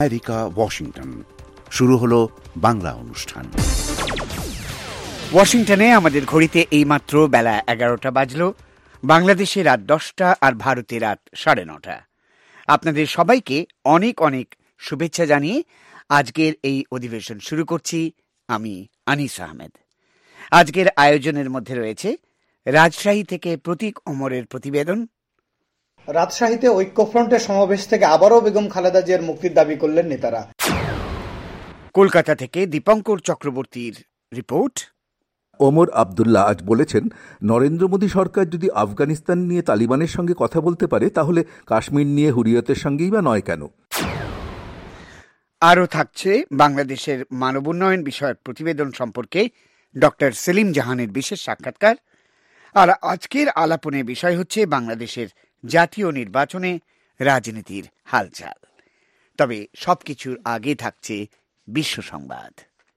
America, Washington. শুরু হলো বাংলা অনুষ্ঠান। ওয়াশিংটনে আমাদের ঘড়িতে এইমাত্র বেলা 11টা বাজলো। বাংলাদেশে রাত 10টা আর ভারতে রাত 9:30। আপনাদের সবাইকে অনেক অনেক শুভেচ্ছা জানিয়ে আজকের এই অধিবেশন শুরু করছি। আমি আনিস আহমেদ। আজকের আয়োজনের মধ্যে রয়েছে রাজশাহী থেকে প্রতীক ওমরের প্রতিবেদন। রাজশাহীতে ঐক্যফ্রন্টের সমাবেশ থেকে আবারও বেগম খালেদা জিয়ার মুক্তির দাবি করলেন নেতারা। কলকাতা থেকে দীপঙ্কর চক্রবর্তীর রিপোর্ট। ওমর আবদুল্লাহ আজ বলেছেন, নরেন্দ্র মোদী সরকার যদি আফগানিস্তান নিয়ে তালিবানের সঙ্গে কথা বলতে পারে, তাহলে কাশ্মীর নিয়ে হুরিয়তের সঙ্গেই বা নয় কেন। আরও থাকছে বাংলাদেশের মানব উন্নয়ন বিষয়ক প্রতিবেদন সম্পর্কে ডক্টর সেলিম জাহানের বিশেষ সাক্ষাৎকার। আর আজকের আলাপনের বিষয় হচ্ছে বাংলাদেশের জাতীয় নির্বাচনে রাজনীতির হালচাল। তবে সবকিছুর আগে থাকছে বিশ্ব সংবাদ।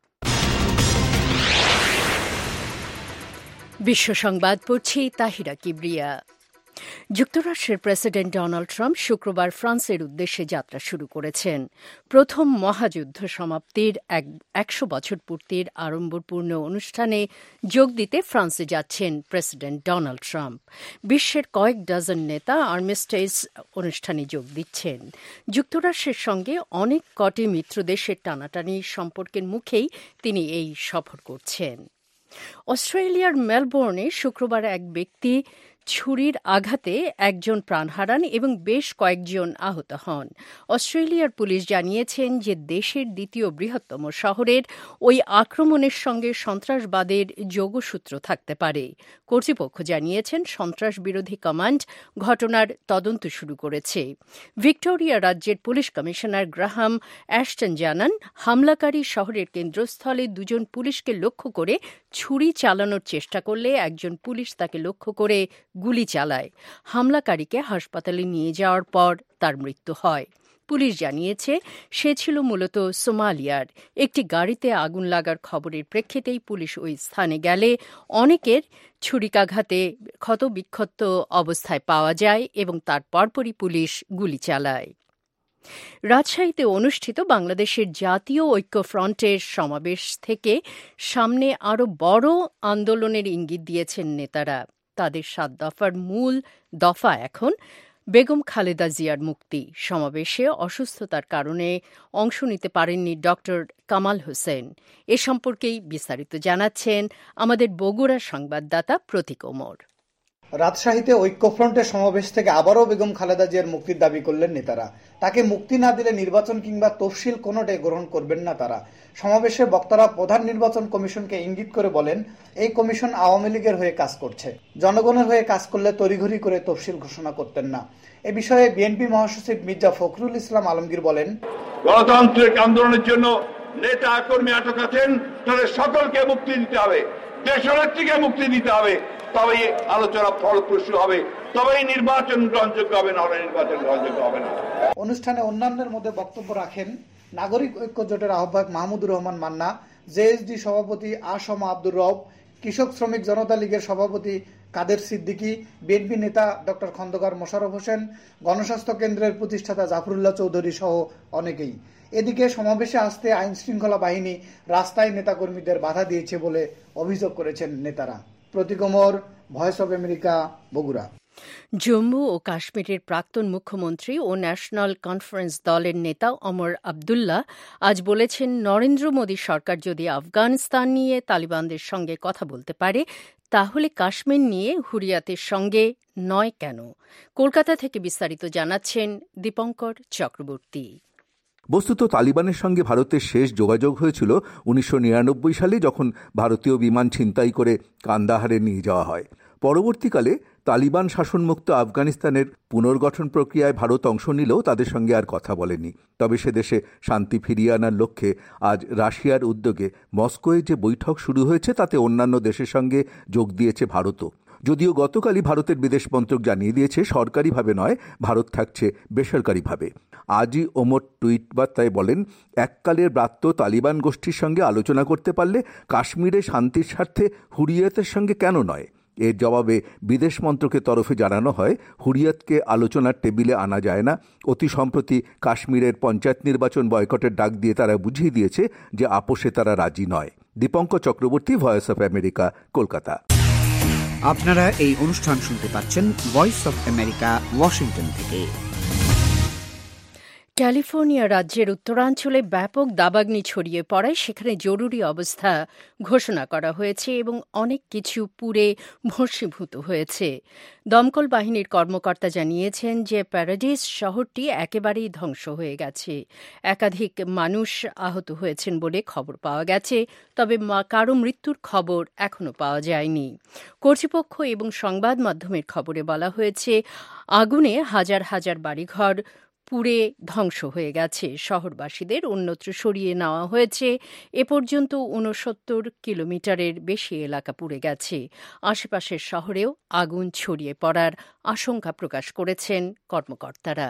বিশ্ব সংবাদ পড়ছি তাহিরা কিবরিয়া। যুক্তরাষ্ট্রের প্রেসিডেন্ট ডোনাল্ড ট্রাম্প শুক্রবার ফ্রান্সের উদ্দেশ্যে যাত্রা শুরু করেছেন। প্রথম মহাযুদ্ধ সমাপ্তির 100 বছর পূর্তির আড়ম্বরপূর্ণ অনুষ্ঠানে যোগ দিতে ফ্রান্সে যাচ্ছেন প্রেসিডেন্ট ডোনাল্ড ট্রাম্প। বিশ্বের কয়েক ডজন নেতা আর্মিস্টেজ অনুষ্ঠানে যোগ দিচ্ছেন। যুক্তরাষ্ট্রের সঙ্গে অনেক কটি মিত্র দেশের টানাটানি সম্পর্কের মুখেই তিনি এই সফর করছেন। অস্ট্রেলিয়ার মেলবোর্নে শুক্রবার এক ব্যক্তি ছুরির আঘাতে একজন প্রাণ হারান এবং বেশ কয়েকজন আহত হন। অস্ট্রেলিয়ার পুলিশ জানিয়েছেন যে দেশের দ্বিতীয় বৃহত্তম শহরের ওই আক্রমণের সঙ্গে সন্ত্রাসবাদের যোগসূত্র থাকতে পারে। কর্তৃপক্ষ জানিয়েছেন সন্ত্রাস বিরোধী কমান্ড ঘটনার তদন্ত শুরু করেছে। ভিক্টোরিয়া রাজ্যের পুলিশ কমিশনার গ্রাহাম অ্যাশটন জানান, হামলাকারী শহরের কেন্দ্রস্থলে দুজন পুলিশকে লক্ষ্য করে ছুরি চালানোর চেষ্টা করলে একজন পুলিশ তাকে লক্ষ্য করে গুলি চালায়। হামলাকারীকে হাসপাতালে নিয়ে যাওয়ার পর তার মৃত্যু হয়। পুলিশ জানিয়েছে সে ছিল মূলত সোমালিয়ার। একটি গাড়িতে আগুন লাগার খবরের প্রেক্ষিতেই পুলিশ ওই স্থানে গেলে অনেকের ছুরিকাঘাতে ক্ষতবিক্ষত অবস্থায় পাওয়া যায় এবং তার পরপরই পুলিশ গুলি চালায়। রাজশাহীতে অনুষ্ঠিত বাংলাদেশের জাতীয় ঐক্যফ্রন্টের সমাবেশ থেকে সামনে আরও বড় আন্দোলনের ইঙ্গিত দিয়েছেন নেতারা। তাদের 7 দফার মূল দফা এখন বেগম খালেদা জিয়ার মুক্তি। সমাবেশে অসুস্থতার কারণে অংশ নিতে পারেননি ডক্টর কামাল হোসেন। এ সম্পর্কেই বিস্তারিত জানাচ্ছেন আমাদের বগুড়ার সংবাদদাতা প্রতীক ওমর। রাজশাহীতে ঐক্যফ্রন্টের সমাবেশ থেকে আবারও বেগম খালেদা জিয়ার মুক্তির দাবি করলেন নেতারা। তাকে মুক্তি না দিলে নির্বাচন কিংবা তফসিল কোনোটাই গ্রহণ করবেন না তারা। সমাবেশে বক্তারা প্রধান নির্বাচন কমিশনকে ইঙ্গিত করে বলেন, এই কমিশন আওয়ামী লীগের হয়ে কাজ করছে, জনগণের হয়ে কাজ করলে তড়িঘড়ি করে তফসিল ঘোষণা করতেন না। এ বিষয়ে বিএনপি মহাসচিব মির্জা ফখরুল ইসলাম আলমগীর বলেন, গণতান্ত্রিক আন্দোলনের জন্য নেতা কর্মী আটক আছেন, তাদের সকলকে মুক্তি দিতে হবে, দেশনেত্রীকে মুক্তি দিতে হবে, তবেই আলোচনা ফলপ্রসূ হবে, তবেই নির্বাচন গ্রহণযোগ্য হবে, নাহলে নির্বাচন গ্রহণযোগ্য হবে না। অনুষ্ঠানে অন্যান্যের মধ্যে বক্তব্য রাখেন নাগরিক ঐক্য জোটের আহ্বায়ক মাহমুদুর রহমান মান্না, জেএসডি সভাপতি আসম আব্দুর রব, কৃষক শ্রমিক জনতা লীগের সভাপতি কাদের সিদ্দিকী, বিএনপি নেতা ডক্টর খন্দকার মোশাররফ হোসেন, গণস্বাস্থ্য কেন্দ্রের প্রতিষ্ঠাতা জাফরুল্লাহ চৌধুরী সহ অনেকেই। এদিকে সমাবেশে আসতে আইন শৃঙ্খলা বাহিনী রাস্তায় নেতাকর্মীদের বাধা দিয়েছে বলে অভিযোগ করেছেন নেতারা। Pratik Omar, Voice of America, Bogura. Jammu ও কাশ্মীরের প্রাক্তন মুখ্যমন্ত্রী ও ন্যাশনাল কনফারেন্স দলের নেতা ওমর আবদুল্লাহ আজ বলেছেন, নরেন্দ্র মোদী সরকার যদি আফগানিস্তান নিয়ে তালিবানদের সঙ্গে কথা বলতে পারে, তাহলে কাশ্মীর নিয়ে হুরিয়াতের সঙ্গে নয় কেন। কলকাতা থেকে বিস্তারিত জানাচ্ছেন দীপঙ্কর চক্রবর্তী। বস্তুত তালিবানের সঙ্গে ভারতের শেষ যোগাযোগ হয়েছিল 1999 সালে, যখন ভারতীয় বিমান ছিনতাই করে কান্দাহারে নিয়ে যাওয়া হয়। পরবর্তীকালে তালিবান শাসনমুক্ত আফগানিস্তানের পুনর্গঠন প্রক্রিয়ায় ভারত অংশ নিলেও তাদের সঙ্গে আর কথা বলেনি। তবে সে দেশে শান্তি ফিরিয়ে আনার লক্ষ্যে আজ রাশিয়ার উদ্যোগে মস্কোয় যে বৈঠক শুরু হয়েছে, তাতে অন্যান্য দেশের সঙ্গে যোগ দিয়েছে ভারতও। যদিও গতকালই ভারতের বিদেশ মন্ত্রক জানিয়ে দিয়েছে, সরকারিভাবে নয়, ভারত থাকছে বেসরকারিভাবে। আজই ওমর টুইট বার্তায় বলেন, এককালের ব্রাত্য তালিবান গোষ্ঠীর সঙ্গে আলোচনা করতে পারলে কাশ্মীরে শান্তির স্বার্থে হুরিয়াতের সঙ্গে কেন নয়। এর জবাবে বিদেশ মন্ত্রকের তরফে জানানো হয়, হুরিয়াতকে আলোচনার টেবিলে আনা যায় না। অতি সম্প্রতি কাশ্মীরের পঞ্চায়েত নির্বাচন বয়কটের ডাক দিয়ে তারা বুঝিয়ে দিয়েছে যে আপোষে তারা রাজি নয়। Dipankar Chakraborty, Voice of America, Kolkata. আপনারা এই অনুষ্ঠান শুনতে পাচ্ছেন ভয়েস অফ আমেরিকা, ওয়াশিংটন থেকে। ক্যালিফোর্নিয়া রাজ্যের উত্তরাঞ্চলে ব্যাপক দাবাগ্নি ছড়িয়ে পড়ায় সেখানে জরুরি অবস্থা ঘোষণা করা হয়েছে এবং অনেক কিছু পুড়ে ভস্মীভূত হয়েছে। দমকল বাহিনীর কর্মকর্তা জানিয়েছেন যে প্যারাডিস শহরটি একেবারেই ধ্বংস হয়ে গেছে। একাধিক মানুষ আহত হয়েছেন বলে খবর পাওয়া গেছে, তবে কারো মৃত্যুর খবর এখনও পাওয়া যায়নি। কর্তৃপক্ষ এবং সংবাদ মাধ্যমের খবরে বলা হয়েছে আগুনে হাজার হাজার বাড়িঘর পুড়ে ধ্বংস হয়ে গেছে। শহরবাসীদের অন্যত্র সরিয়ে নেওয়া হয়েছে। এ পর্যন্ত ৬৯ কিলোমিটারের বেশি এলাকা পুড়ে গেছে। আশেপাশের শহরেও আগুন ছড়িয়ে পড়ার আশঙ্কা প্রকাশ করেছেন কর্মকর্তারা।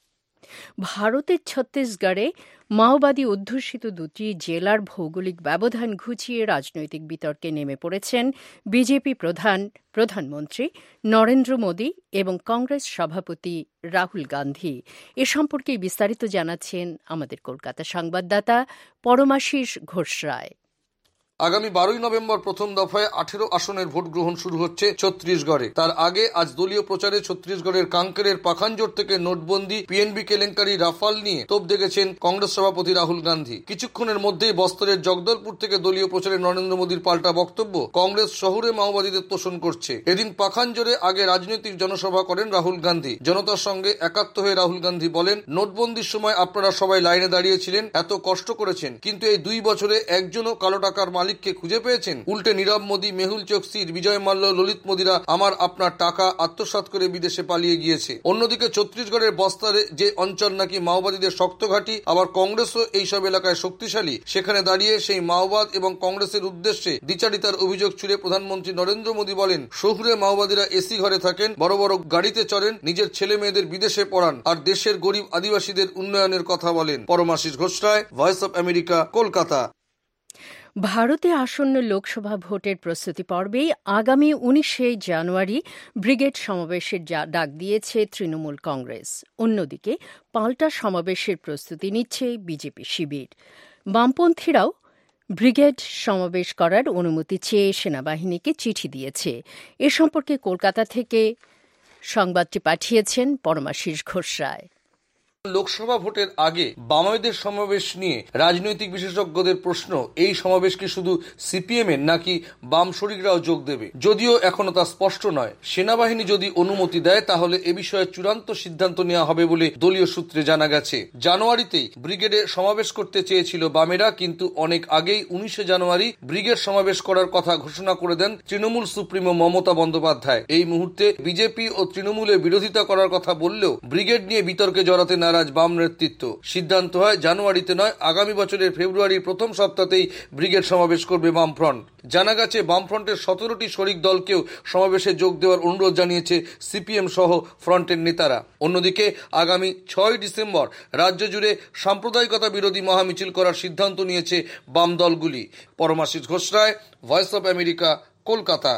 ভারতের ছত্তিশগড়ে মাওবাদী অধ্যুষিত দুটি জেলার ভৌগোলিক ব্যবধান ঘুচিয়ে রাজনৈতিক বিতর্কে নেমে পড়েছেন বিজেপি প্রধানমন্ত্রী নরেন্দ্র মোদী এবং কংগ্রেস সভাপতি রাহুল গান্ধী। এ সম্পর্কে বিস্তারিত জানাচ্ছেন আমাদের কলকাতা সংবাদদাতা পরমাশিস ঘোষ রায়। আগামী 12 নভেম্বর প্রথম দফায় 18 আসনের ভোট গ্রহণ শুরু হচ্ছে ছত্তিশগড়ে। তার আগে আজ দলীয় প্রচারে ছত্তিশগড়ের কাঙ্কেরের পাখানজোট থেকে নোটবন্দি, পিএনবি কেলেঙ্কারি, রাফাল নিয়ে তোপ দেখেছেন কংগ্রেস সভাপতি রাহুল গান্ধী। কিছুক্ষণের মধ্যেই বস্তরের জগদলপুর থেকে দলীয় প্রচারে নরেন্দ্র মোদীর পাল্টা বক্তব্য, কংগ্রেস শহরে মাওবাদীদের তোষণ করছে। এদিন পাখানজোরে আগে রাজনৈতিক জনসভা করেন রাহুল গান্ধী। জনতার সঙ্গে একাত্ম হয়ে রাহুল গান্ধী বলেন, নোটবন্দির সময় আপনারা সবাই লাইনে দাঁড়িয়েছিলেন, এত কষ্ট করেছেন, কিন্তু এই 2 বছরে একজনও কালো টাকার মালিককে খুঁজে পেয়েছেন? উল্টে নীরব মোদী, মেহুল চোকসি, বিজয় মাল্য, ললিত মোদীরা আমার আপনার টাকা আত্মসাৎ করে বিদেশে পালিয়ে গিয়েছে। অন্যদিকে ছত্তিশগড়ের বস্তারে যে অঞ্চল নাকি মাওবাদীদের শক্ত ঘাঁটি, আবার কংগ্রেসও এইসব এলাকায় শক্তিশালী, সেখানে দাঁড়িয়ে সেই মাওবাদ এবং কংগ্রেসের উদ্দেশ্যে দ্বিচারিতার অভিযোগ ছুড়ে প্রধানমন্ত্রী নরেন্দ্র মোদী বলেন, শহুরে মাওবাদীরা এসি ঘরে থাকেন, বড় বড় গাড়িতে চড়েন, নিজের ছেলে মেয়েদের বিদেশে পড়ান, আর দেশের গরিব আদিবাসীদের উন্নয়নের কথা বলেন। Paramashis Ghosh Roy, Voice of America, Kolkata. ভারতে আসন্ন লোকসভা ভোটের প্রস্তুতি পর্বেই আগামী 19 জানুয়ারি ব্রিগেড সমাবেশের ডাক দিয়েছে তৃণমূল কংগ্রেস। অন্যদিকে পাল্টা সমাবেশের প্রস্তুতি নিচ্ছে বিজেপি শিবির। বামপন্থীরাও ব্রিগেড সমাবেশ করার অনুমতি চেয়ে সেনাবাহিনীকে চিঠি দিয়েছে। এ সম্পর্কে কলকাতা থেকে সংবাদটি পাঠিয়েছেন পরমাশিস ঘোষ রায়। লোকসভা ভোটের আগে বামদের সমাবেশ নিয়ে রাজনৈতিক বিশেষজ্ঞদের প্রশ্ন, এই সমাবেশ কি শুধু সিপিএম এর নাকি বাম শরিকরাও যোগ দেবে? যদিও এখনো তা স্পষ্ট নয়। সেনাবাহিনী যদি অনুমতি দেয় তাহলে এ বিষয়ে চূড়ান্ত সিদ্ধান্ত নেওয়া হবে বলে দলীয় সূত্রে জানা গেছে। জানুয়ারিতেই ব্রিগেডে সমাবেশ করতে চেয়েছিল বামেরা, কিন্তু অনেক আগেই 19 জানুয়ারি ব্রিগেড সমাবেশ করার কথা ঘোষণা করে দেন তৃণমূল সুপ্রিমো মমতা বন্দ্যোপাধ্যায়। এই মুহূর্তে বিজেপি ও তৃণমূলের বিরোধিতা করার কথা বললেও ব্রিগেড নিয়ে বিতর্কে জড়াতে নারাজ বাম নেতৃত্ব। সিদ্ধান্ত হয় জানুয়ারিতে নয়, আগামী বছরের ফেব্রুয়ারির প্রথম সপ্তাহতেই ব্রিগেড সমাবেশ করবে বামফ্রন্ট। জানা গেছে বামফ্রন্টের 17টি শরিক দলকেও সমাবেশে যোগ দেওয়ার অনুরোধ জানিয়েছে সিপিএম সহ ফ্রন্টের নেতারা। অন্যদিকে আগামী 6 ডিসেম্বর রাজ্য জুড়ে সাম্প্রদায়িকতা বিরোধী মহামিছিল করার সিদ্ধান্ত নিয়েছে বাম দলগুলি। Paramashis Ghosh Roy, Voice of America, Kolkata.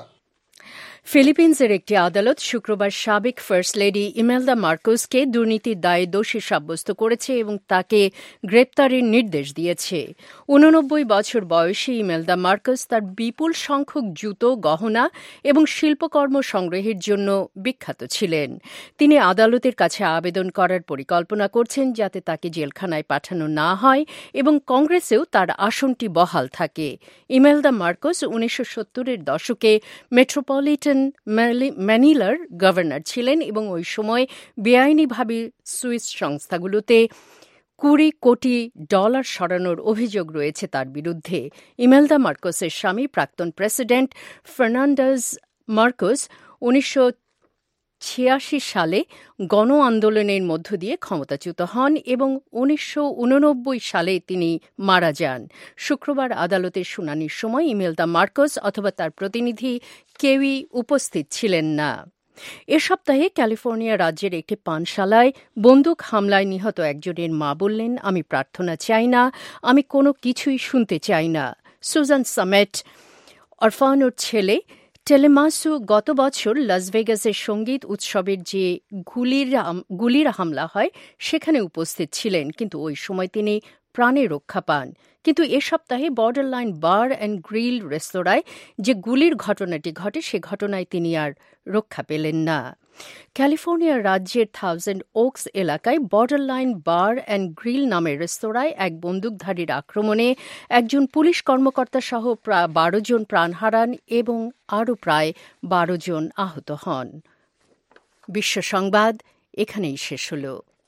ফিলিপিন্সের একটি আদালত শুক্রবার সাবেক ফার্স্ট লেডি ইমেলদা মার্কোসকে দুর্নীতির দায়ে দোষী সাব্যস্ত করেছে এবং তাকে গ্রেপ্তারের নির্দেশ দিয়েছে। 89 বছর বয়সী ইমেলদা মার্কোস তার বিপুল সংখ্যক জুতো, গহনা এবং শিল্পকর্ম সংগ্রহের জন্য বিখ্যাত ছিলেন। তিনি আদালতের কাছে আবেদন করার পরিকল্পনা করছেন যাতে তাকে জেলখানায় পাঠানো না হয় এবং কংগ্রেসেও তার আসনটি বহাল থাকে। ইমেলদা মার্কোস 1970-এর দশকে মেট্রোপলিটন ম্যানিলার গভর্নর ছিলেন এবং ওই সময় বেআইনিভাবে সুইস সংস্থাগুলোতে $20 কোটি সরানোর অভিযোগ রয়েছে তার বিরুদ্ধে। ইমেলদা মার্কোসের স্বামী প্রাক্তন প্রেসিডেন্ট ফার্নান্ডেজ মার্কোস 1986 সালে গণ আন্দোলনের মধ্য দিয়ে ক্ষমতাচ্যুত হন এবং 1989 সালে তিনি মারা যান। শুক্রবার আদালতের শুনানির সময় ইমেলদা মার্কোস অথবা তার প্রতিনিধি কেউই উপস্থিত ছিলেন না। এ সপ্তাহে ক্যালিফোর্নিয়া রাজ্যের একটি পানশালায় বন্দুক হামলায় নিহত একজনের মা বললেন, আমি প্রার্থনা চাই না, আমি কোনো কিছুই শুনতে চাই না। সুজান সামেট অরফানোর ছেলে টেলেমাসু গত বছর লাস ভেগাসের সঙ্গীত উৎসবের যে গুলির হামলা হয় সেখানে উপস্থিত ছিলেন, কিন্তু ওই সময় তিনি প্রাণে রক্ষা পান। কিন্তু এ সপ্তাহে বর্ডারলাইন বার অ্যান্ড গ্রিল রেস্তোরাঁয় যে গুলির ঘটনাটি ঘটে সে ঘটনায় তিনি আর রক্ষা পেলেন না। ক্যালিফোর্নিয়ার রাজ্যের থাউজেন্ড ওকস এলাকায় বর্ডারলাইন বার অ্যান্ড গ্রিল নামের রেস্তোরাঁয় এক বন্দুকধারীর আক্রমণে একজন পুলিশ কর্মকর্তা সহ প্রায় 12 জন প্রাণ হারান এবং আরও প্রায় 12 জন আহত হন। বিশ্ব সংবাদ এখানেই শেষ হল।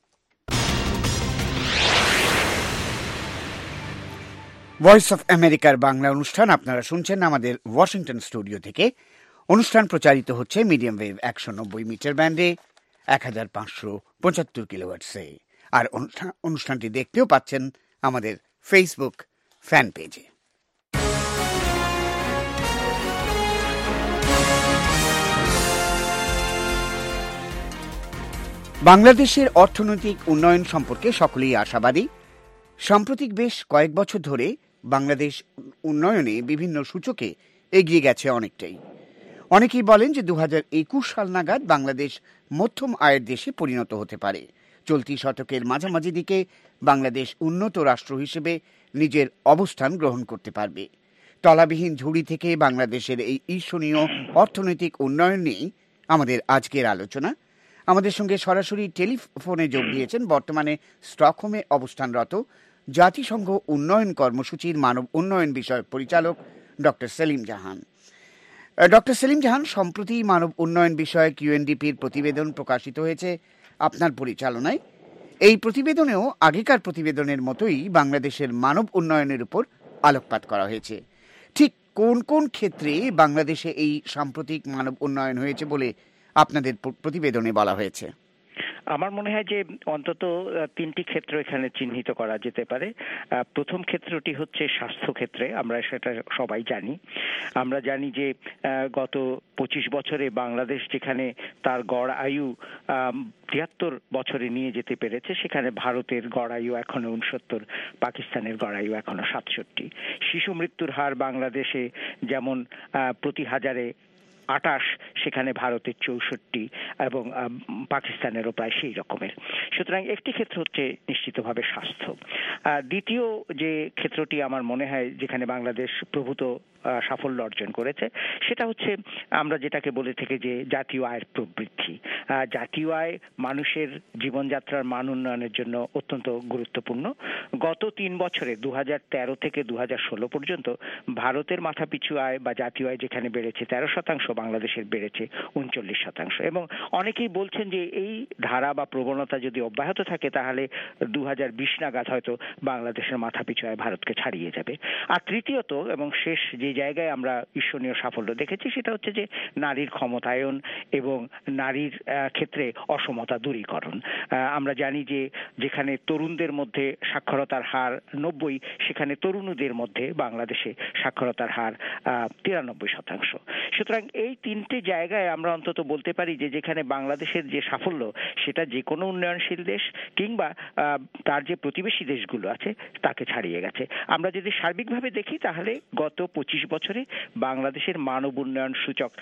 ভয়েস অফ আমেরিকার বাংলা অনুষ্ঠান আপনারা শুনছেন আমাদের ওয়াশিংটন স্টুডিও থেকে। অনুষ্ঠান প্রচারিত হচ্ছে মিডিয়াম ওয়েভ 190 মিটার ব্যান্ডে 1575 কিলোহার্টজে। আর অনুষ্ঠানটি দেখতেও পাচ্ছেন আমাদের ফেসবুক ফ্যান পেজে। বাংলাদেশের অর্থনৈতিক উন্নয়ন সম্পর্কে সকলেই আশাবাদী। সাম্প্রতিক বেশ কয়েক বছর ধরে বাংলাদেশ উন্নয়নে বিভিন্ন সূচকে এগিয়ে গেছে অনেকটাই। অনেকেই বলেন যে 2021 সাল নাগাদ বাংলাদেশ মধ্যম আয়ের দেশে পরিণত হতে পারে। চলতি শতকের মাঝামাঝি দিকে বাংলাদেশ উন্নত রাষ্ট্র হিসেবে নিজের অবস্থান গ্রহণ করতে পারবে। তলাবিহীন ঝুড়ি থেকে বাংলাদেশের এই ঈর্ষণীয় অর্থনৈতিক উন্নয়ন নিয়েই আমাদের আজকের আলোচনা। আমাদের সঙ্গে সরাসরি টেলিফোনে যোগ দিয়েছেন বর্তমানে স্টকহোমে অবস্থানরত জাতিসংঘ উন্নয়ন কর্মসূচির মানব উন্নয়ন বিষয়ক পরিচালক ডক্টর সেলিম জাহান। ডক্টর সেলিম জাহান, সম্প্রতি মানব উন্নয়ন বিষয়ক ইউএনডিপির প্রতিবেদন প্রকাশিত হয়েছে আপনার পরিচালনায়। এই প্রতিবেদনেও আগেকার প্রতিবেদনের মতোই বাংলাদেশের মানব উন্নয়নের উপর আলোকপাত করা হয়েছে। ঠিক কোন কোন ক্ষেত্রে বাংলাদেশে এই সাম্প্রতিক মানব উন্নয়ন হয়েছে বলে আপনাদের প্রতিবেদনে বলা হয়েছে? আমার মনে হয় যে অন্তত 3টি ক্ষেত্র এখানে চিহ্নিত করা যেতে পারে। প্রথম ক্ষেত্রটি হচ্ছে স্বাস্থ্য ক্ষেত্রে। আমরা সেটা সবাই জানি। আমরা জানি যে গত 25 বছরে বাংলাদেশ যেখানে তার গড় আয়ু 73 বছরে নিয়ে যেতে পেরেছে, সেখানে ভারতের গড় আয়ু এখনো 69, পাকিস্তানের গড় আয়ু এখনো 67। শিশু মৃত্যুর হার বাংলাদেশে যেমন প্রতি হাজারে 28, সেখানে ভারতের 64 এবং পাকিস্তানেরও প্রায় সেই রকমের। সুতরাং একটি ক্ষেত্র হচ্ছে নিশ্চিতভাবে স্বাস্থ্য। দ্বিতীয় যে ক্ষেত্রটি আমার মনে হয় যেখানে বাংলাদেশ প্রভূত সাফল্য অর্জন করেছে সেটা হচ্ছে আমরা যেটাকে বলে থেকে যে জাতীয় আয়ের প্রবৃদ্ধি। জাতীয় আয় মানুষের জীবনযাত্রার মান উন্নয়নের জন্য অত্যন্ত গুরুত্বপূর্ণ। গত 3 বছরে 2013 থেকে 2016 পর্যন্ত ভারতের মাথাপিছু আয় বা জাতীয় আয় যেখানে বেড়েছে 13%, বাংলাদেশের বেড়েছে 39%। এবং অনেকেই বলছেন যে এই ধারা বা প্রবণতা যদি অব্যাহত থাকে তাহলে 2020 নাগাদ হয়তো বাংলাদেশের মাথাপিছু আয় ভারতকে ছাড়িয়ে যাবে। আর তৃতীয়ত এবং শেষ যে জায়গায় আমরা ঈর্ষণীয় সাফল্য দেখেছি সেটা হচ্ছে যে নারীর ক্ষমতায়ন এবং নারীর ক্ষেত্রে অসমতা দূরীকরণ। আমরা জানি যে যেখানে তরুণদের মধ্যে সাক্ষরতার হার 90, সেখানে তরুণীদের মধ্যে বাংলাদেশে সাক্ষরতার হার 93%। সুতরাং এই 3টে জায়গায় আমরা অন্তত বলতে পারি যে যেখানে বাংলাদেশের যে সাফল্য সেটা যে কোনো উন্নয়নশীল দেশ কিংবা তার যে প্রতিবেশী দেশগুলো আছে তাকে ছাড়িয়ে গেছে। আমরা যদি সার্বিকভাবে দেখি তাহলে গত 25 বছরে বাংলাদেশের মানব উন্নয়ন সূচক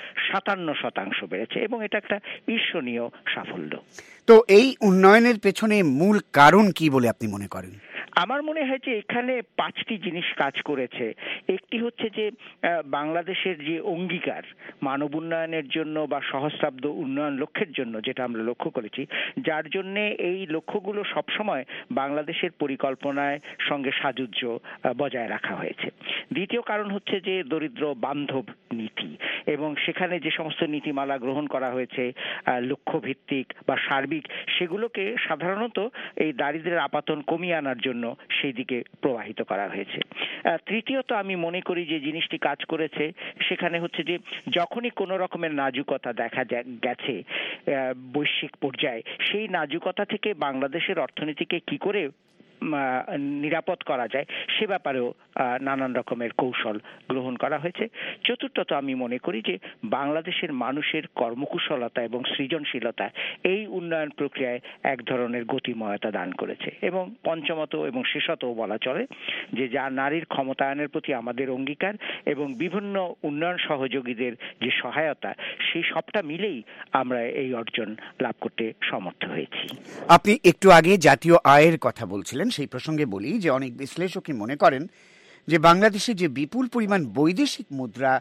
57% বেড়েছে এবং এটা একটা ঈর্ষণীয় সাফল্য। তো এই উন্নয়নের পেছনে মূল কারণ কি বলে আপনি মনে করেন? আমার মনে হয় যে এখানে 5টি জিনিস কাজ করেছে। একটি হচ্ছে যে বাংলাদেশের যে অঙ্গীকার মানব উন্নয়নের জন্য বা সহস্রাব্দ উন্নয়ন লক্ষ্যের জন্য, যেটা আমরা লক্ষ্য করেছি, যার জন্য এই লক্ষ্যগুলো সবসময় বাংলাদেশের পরিকল্পনায় সঙ্গে সাযুজ্য বজায় রাখা হয়েছে। দ্বিতীয় কারণ হচ্ছে যে দরিদ্র বান্ধব নীতি, এবং সেখানে যে সমস্ত নীতিমালা গ্রহণ করা হয়েছে লক্ষ্যভিত্তিক বা সার্বিক, সেগুলোকে সাধারণত এই দারিদ্র্যের আপাতন কমিয়ে আনার জন্য সেই দিকে প্রবাহিত করা হয়েছে। তৃতীয়ত আমি মনে করি যে জিনিসটি কাজ করেছে সেখানে হচ্ছে যে যখনই কোনো রকমের নাজুকতা দেখা গেছে বৈশ্বিক পর্যায়ে, সেই নাজুকতা থেকে বাংলাদেশের অর্থনীতিকে কি করে নিরাপদ করা যায় সে ব্যাপারেও নানান রকমের কৌশল গ্রহণ করা হয়েছে। চতুর্থত আমি মনে করি যে বাংলাদেশের মানুষের কর্মকুশলতা এবং সৃজনশীলতা এই উন্নয়ন প্রক্রিয়ায় এক ধরনের গতিময়তা দান করেছে। এবং পঞ্চমত এবং শেষতও বলা চলে যে যা নারীর ক্ষমতায়নের প্রতি আমাদের অঙ্গীকার এবং বিভিন্ন উন্নয়ন সহযোগীদের যে সহায়তা, সেই সবটা মিলেই আমরা এই অর্জন লাভ করতে সমর্থ হয়েছি। আপনি একটু আগে জাতীয় আয়ের কথা বলছিলেন, সেই প্রসঙ্গে বলি যে অনেক বিশ্লেষকই মনে করেন যে বাংলাদেশে যে বিপুল পরিমাণ বৈদেশিক মুদ্রা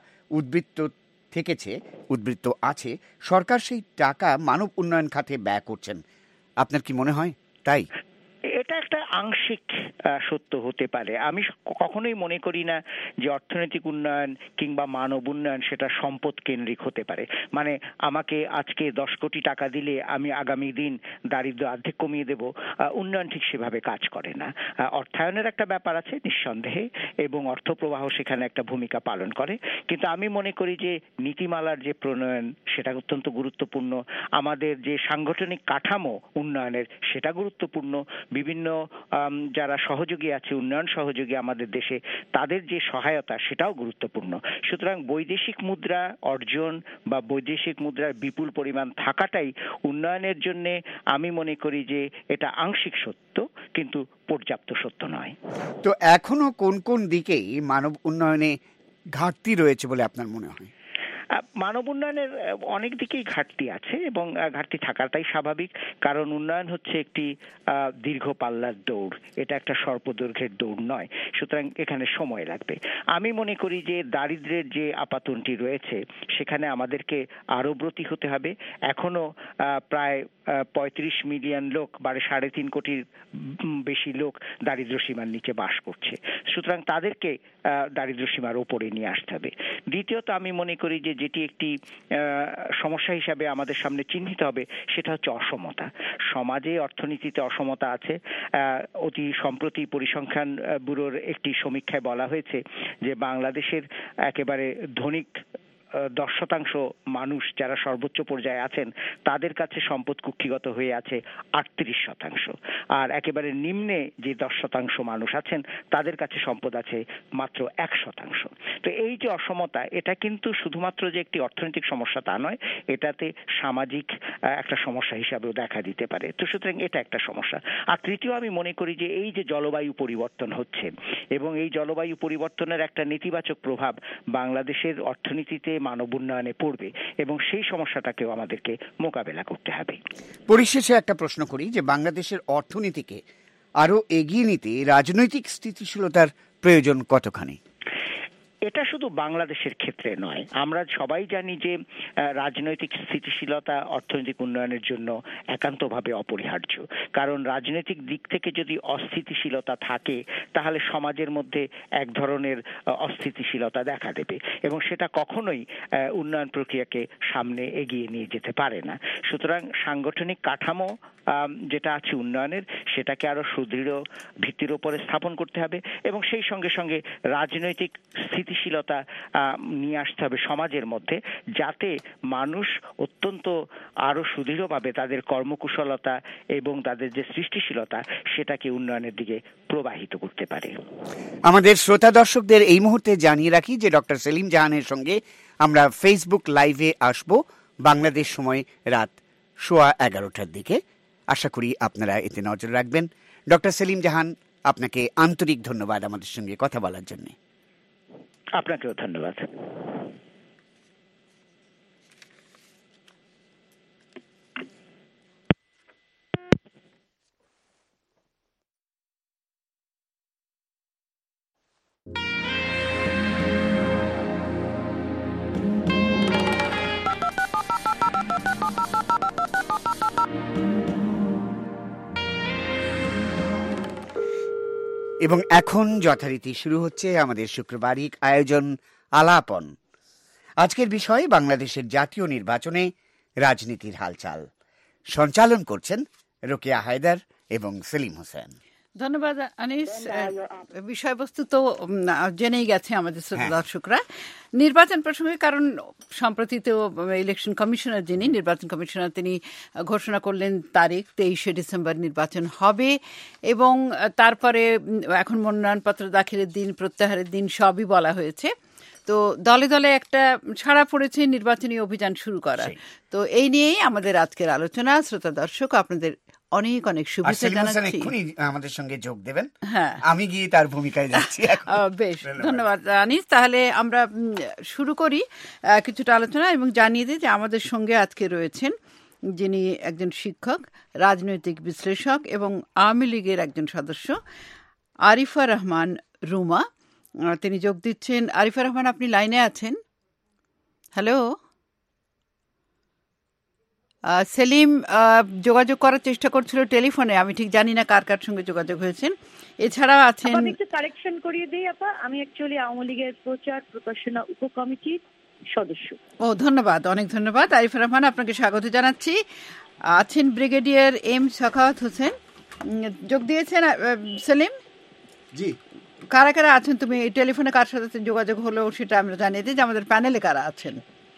উদ্বৃত্ত আছে, সরকার সেই টাকা মানব উন্নয়ন খাতে ব্যয় করছেন। আপনার কি মনে হয় তাই? এটা একটা আংশিক সত্য হতে পারে। আমি কখনোই মনে করি না যে অর্থনৈতিক উন্নয়ন কিংবা মানব উন্নয়ন সেটা সম্পদ কেন্দ্রিক হতে পারে। মানে আমাকে আজকে 10 কোটি টাকা দিলে আমি আগামী দিন দারিদ্র্য অর্ধেক কমিয়ে দেব, উন্নয়ন ঠিক সেভাবে কাজ করে না। অর্থায়নের একটা ব্যাপার আছে নিঃসন্দেহে, এবং অর্থপ্রবাহ সেখানে একটা ভূমিকা পালন করে। কিন্তু আমি মনে করি যে নীতিমালার যে প্রণয়ন সেটা অত্যন্ত গুরুত্বপূর্ণ, আমাদের যে সাংগঠনিক কাঠামো উন্নয়নের সেটা গুরুত্বপূর্ণ, বিভিন্ন যারা সহযোগী আছে, উন্নয়ন সহযোগী আমাদের দেশে, তাদের যে সহায়তা সেটাও গুরুত্বপূর্ণ। সুতরাং বৈদেশিক মুদ্রা অর্জন বা বৈদেশিক মুদ্রার বিপুল পরিমাণ থাকাটাই উন্নয়নের জন্য আমি মনে করি যে এটা আংশিক সত্য, কিন্তু পর্যাপ্ত সত্য নয়। তো এখনো কোন কোন দিকেই মানব উন্নয়নে ঘাটতি রয়েছে বলে আপনার মনে হয়? মানব উন্নয়নের অনেক দিকেই ঘাটতি আছে এবং ঘাটতি থাকাটাই স্বাভাবিক, কারণ উন্নয়ন হচ্ছে একটি দীর্ঘ পাল্লার দৌড়, এটা একটা স্বল্প দৈর্ঘ্যের দৌড় নয়। সুতরাং এখানে সময় লাগবে। আমি মনে করি যে দারিদ্র্যের যে আপাতনটি রয়েছে সেখানে আমাদেরকে আরো ব্রতী হতে হবে। এখনো প্রায় 35 মিলিয়ন লোক, 3.5 কোটির বেশি লোক দারিদ্র্য সীমার নিচে বাস করছে। সুতরাং তাদেরকে দারিদ্র্য সীমার উপরে নিয়ে আসতে হবে। দ্বিতীয়ত আমি মনে করি যে যেটি একটি সমস্যা হিসাবে আমাদের সামনে চিহ্নিত হবে সেটা হচ্ছে অসমতা। সমাজে অর্থনীতিতে অসমতা আছে। অতি সম্প্রতি পরিসংখ্যান ব্যুরোর একটি সমীক্ষায় বলা হয়েছে যে বাংলাদেশের একেবারে ধনিক 10% মানুষ যারা সর্বোচ্চ পর্যায়ে আছেন তাদের কাছে সম্পদ কুক্ষিগত হয়ে আছে 38%, আর একেবারে নিম্নে যে 10% মানুষ আছেন তাদের কাছে সম্পদ আছে মাত্র 1%। তো এই যে অসমতা, এটা কিন্তু শুধুমাত্র যে একটি অর্থনৈতিক সমস্যা তা নয়, এটাতে সামাজিক একটা সমস্যা হিসাবেও দেখা দিতে পারে। তো সুতরাং এটা একটা সমস্যা। আর তৃতীয়, আমি মনে করি যে এই যে জলবায়ু পরিবর্তন হচ্ছে এবং এই জলবায়ু পরিবর্তনের একটা নেতিবাচক প্রভাব বাংলাদেশের অর্থনীতিতে, মানব উন্নয়নে পড়বে এবং সেই সমস্যাটাকেও আমাদেরকে মোকাবেলা করতে হবে। পরিশেষে একটা প্রশ্ন করি যে বাংলাদেশের অর্থনীতিকে আরো এগিয়ে নিতে রাজনৈতিক স্থিতিশীলতার প্রয়োজন কতখানি? এটা শুধু বাংলাদেশের ক্ষেত্রে নয়, আমরা সবাই জানি যে রাজনৈতিক স্থিতিশীলতা অর্থনৈতিক উন্নয়নের জন্য একান্তভাবে অপরিহার্য। কারণ রাজনৈতিক দিক থেকে যদি অস্থিতিশীলতা থাকে তাহলে সমাজের মধ্যে এক ধরনের অস্থিতিশীলতা দেখা দেবে এবং সেটা কখনোই উন্নয়ন প্রক্রিয়াকে সামনে এগিয়ে নিয়ে যেতে পারে না। সুতরাং সাংগঠনিক কাঠামো যেটা আছে উন্নয়নের, সেটাকে আরো সুদৃঢ় ভিত্তির উপরে স্থাপন করতে হবে এবং সেই সঙ্গে সঙ্গে রাজনৈতিক স্থিতিশীলতা নিয়ে আসতে হবে সমাজের মধ্যে, যাতে মানুষ অত্যন্ত আরো সুদৃঢ়ভাবে তাদের কর্মকুশলতা এবং তাদের যে সৃষ্টিশীলতা সেটাকে উন্নয়নের দিকে প্রবাহিত করতে পারে। আমাদের শ্রোতা দর্শকদের এই মুহূর্তে জানিয়ে রাখি যে ডক্টর সেলিম জাহানের সঙ্গে আমরা ফেসবুক লাইভে আসব বাংলাদেশ সময় রাত 11:15 দিকে। আশা করি আপনারা এতে নজর রাখবেন। ডক্টর সেলিম জাহান, আপনাকে আন্তরিক ধন্যবাদ আমাদের সঙ্গে কথা বলার জন্য। আপনাকেও ধন্যবাদ। এবং এখন যথারীতি শুরু হচ্ছে আমাদের শুক্রবারিক আয়োজন আলাপন। আজকের বিষয় বাংলাদেশের জাতীয় নির্বাচনে রাজনীতির হালচাল। সঞ্চালন করছেন রোকেয়া হায়দার এবং সেলিম হোসেন। ধন্যবাদ আনিস। বিষয়বস্তু তো জেনেই গেছে আমাদের শ্রোতা দর্শকরা নির্বাচন প্রসঙ্গে, কারণ সম্প্রতি তো ইলেকশন কমিশনার যিনি নির্বাচন কমিশনার তিনি ঘোষণা করলেন তারিখ 23শে ডিসেম্বর নির্বাচন হবে, এবং তারপরে এখন মনোনয়নপত্র দাখিলের দিন, প্রত্যাহারের দিন সবই বলা হয়েছে। তো দলে দলে একটা ছাড়া পড়েছে নির্বাচনী অভিযান শুরু করার। তো এই নিয়েই আমাদের আজকের আলোচনা। শ্রোতা দর্শক, আপনাদের অনেক অনেক শুভেচ্ছা জানাচ্ছি। আমাদের সঙ্গে যোগ দেবেন, হ্যাঁ, আমি গিয়ে তার ভূমিকায় যাচ্ছি। বেশ, ধন্যবাদ আনিস। তাহলে আমরা শুরু করি কিছুটা আলোচনা, এবং জানিয়ে দিই যে আমাদের সঙ্গে আজকে রয়েছেন যিনি একজন শিক্ষক, রাজনৈতিক বিশ্লেষক এবং আওয়ামী লীগের একজন সদস্য, আরিফা রহমান রুমা। তিনি যোগ দিচ্ছেন। আরিফা রহমান, আপনি লাইনে আছেন? হ্যালো সেলিম যোগাযোগ করার চেষ্টা করছিল টেলিফোনে, আমি ঠিক জানি না কার কার সঙ্গে যোগাযোগ হয়েছেন। এছাড়াও আছেন, একটু কারেকশন করিয়ে দিই আপা, আমি অ্যাকচুয়ালি আওয়ামী লীগের প্রচার প্রকাশনা উপকমিটির সদস্য। ও ধন্যবাদ, অনেক ধন্যবাদ আরিফা রহমান, আপনাকে স্বাগত জানাচ্ছি। আছেন ব্রিগেডিয়ার এম সাখাওয়াত হোসেন, যোগ দিয়েছেন। সেলিম জি, কারা কারা আছেন? তুমি টেলিফোনে কার সাথে যোগাযোগ হলো সেটা আমরা জানিয়ে দিই যে আমাদের প্যানেলে কারা আছেন।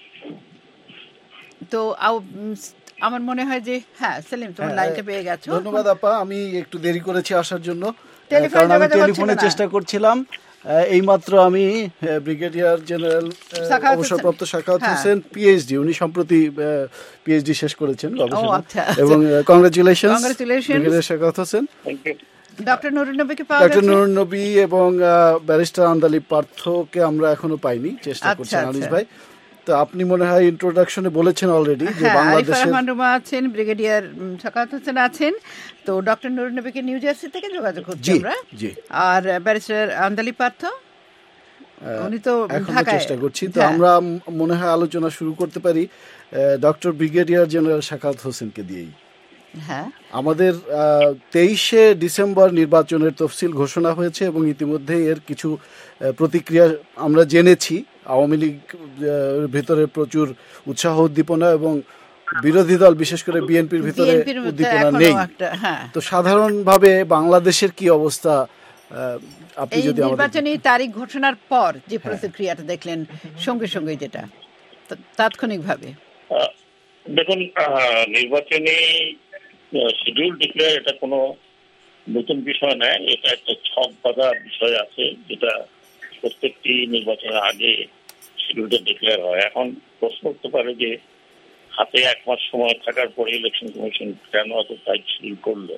তো আমার মনে হয় যে হ্যাঁ সেলিম, তোমার লাইনটা পেয়ে গেছো। ধন্যবাদ আপা, আমি একটু দেরি করেছি আসার জন্য, কারণ আমি টেলিফোনে চেষ্টা করছিলাম। এইমাত্র আমি ব্রিগেডিয়ার জেনারেল অবসরপ্রাপ্ত সাখাওয়াত হোসেন পিএইচডি, উনি সম্প্রতি পিএইচডি শেষ করেছেন গবেষণা, এবং congratulation brigadier Sakhawat Hossain. Doctor Nurun Nabi এবং ব্যারিস্টার আন্দালিব পার্থকে আমরা এখনো পাইনি, চেষ্টা করছেন আনিস ভাই। তো আপনি মনে হয় ইন্ট্রোডাকশনে বলেছেন অলরেডি যে বাংলাদেশের আরিফা রহমান রুমা আছেন, ব্রিগেডিয়ার সাখাওয়াত হোসেন আছেন। তো ডক্টর নুরুন নবীকে নিউ জার্সি থেকে যোগাযোগ করছি আমরা, আর ব্যারিস্টার আন্দালিব পার্থ উনি তো ঢাকায়। চেষ্টা করছি। তো আমরা মনে হয় আলোচনা শুরু করতে পারি ডক্টর ব্রিগেডিয়ার জেনারেল সাখাওয়াত হোসেনকে দিয়েই। হ্যাঁ, আমাদের 23শে ডিসেম্বর নির্বাচনের তফসিল ঘোষণা হয়েছে, এবং ইতিমধ্যে এর কিছু প্রতিক্রিয়া আমরা জেনেছি। আওয়ামী লীগ ভিতরে প্রচুর উৎসাহ উদ্দীপনা, এবং বিরোধী দল বিশেষ করে বিএনপির ভিতরে উদ্দীপনা নেই। তো সাধারণভাবে বাংলাদেশের কি অবস্থা, আপনি যদি নির্বাচনী তারিখ ঘোষণার পর যে প্রতিক্রিয়াটা দেখলেন সঙ্গে সঙ্গে, যেটা তাৎক্ষণিকভাবে? দেখুন, নির্বাচনী শিডিউল ডিক্লেয়ার এটা কোনো নতুন বিষয় নয়, এটা একটা ছক বাঁধা বিষয় আছে, যেটা প্রত্যেকটি নির্বাচনের আগে শিডিউলটা ডিক্লেয়ার হয়। এখন প্রশ্ন করতে পারে যে হাতে 1 মাস সময় থাকার পরে ইলেকশন কমিশন কেন এত টাইট শিডিউল করলো।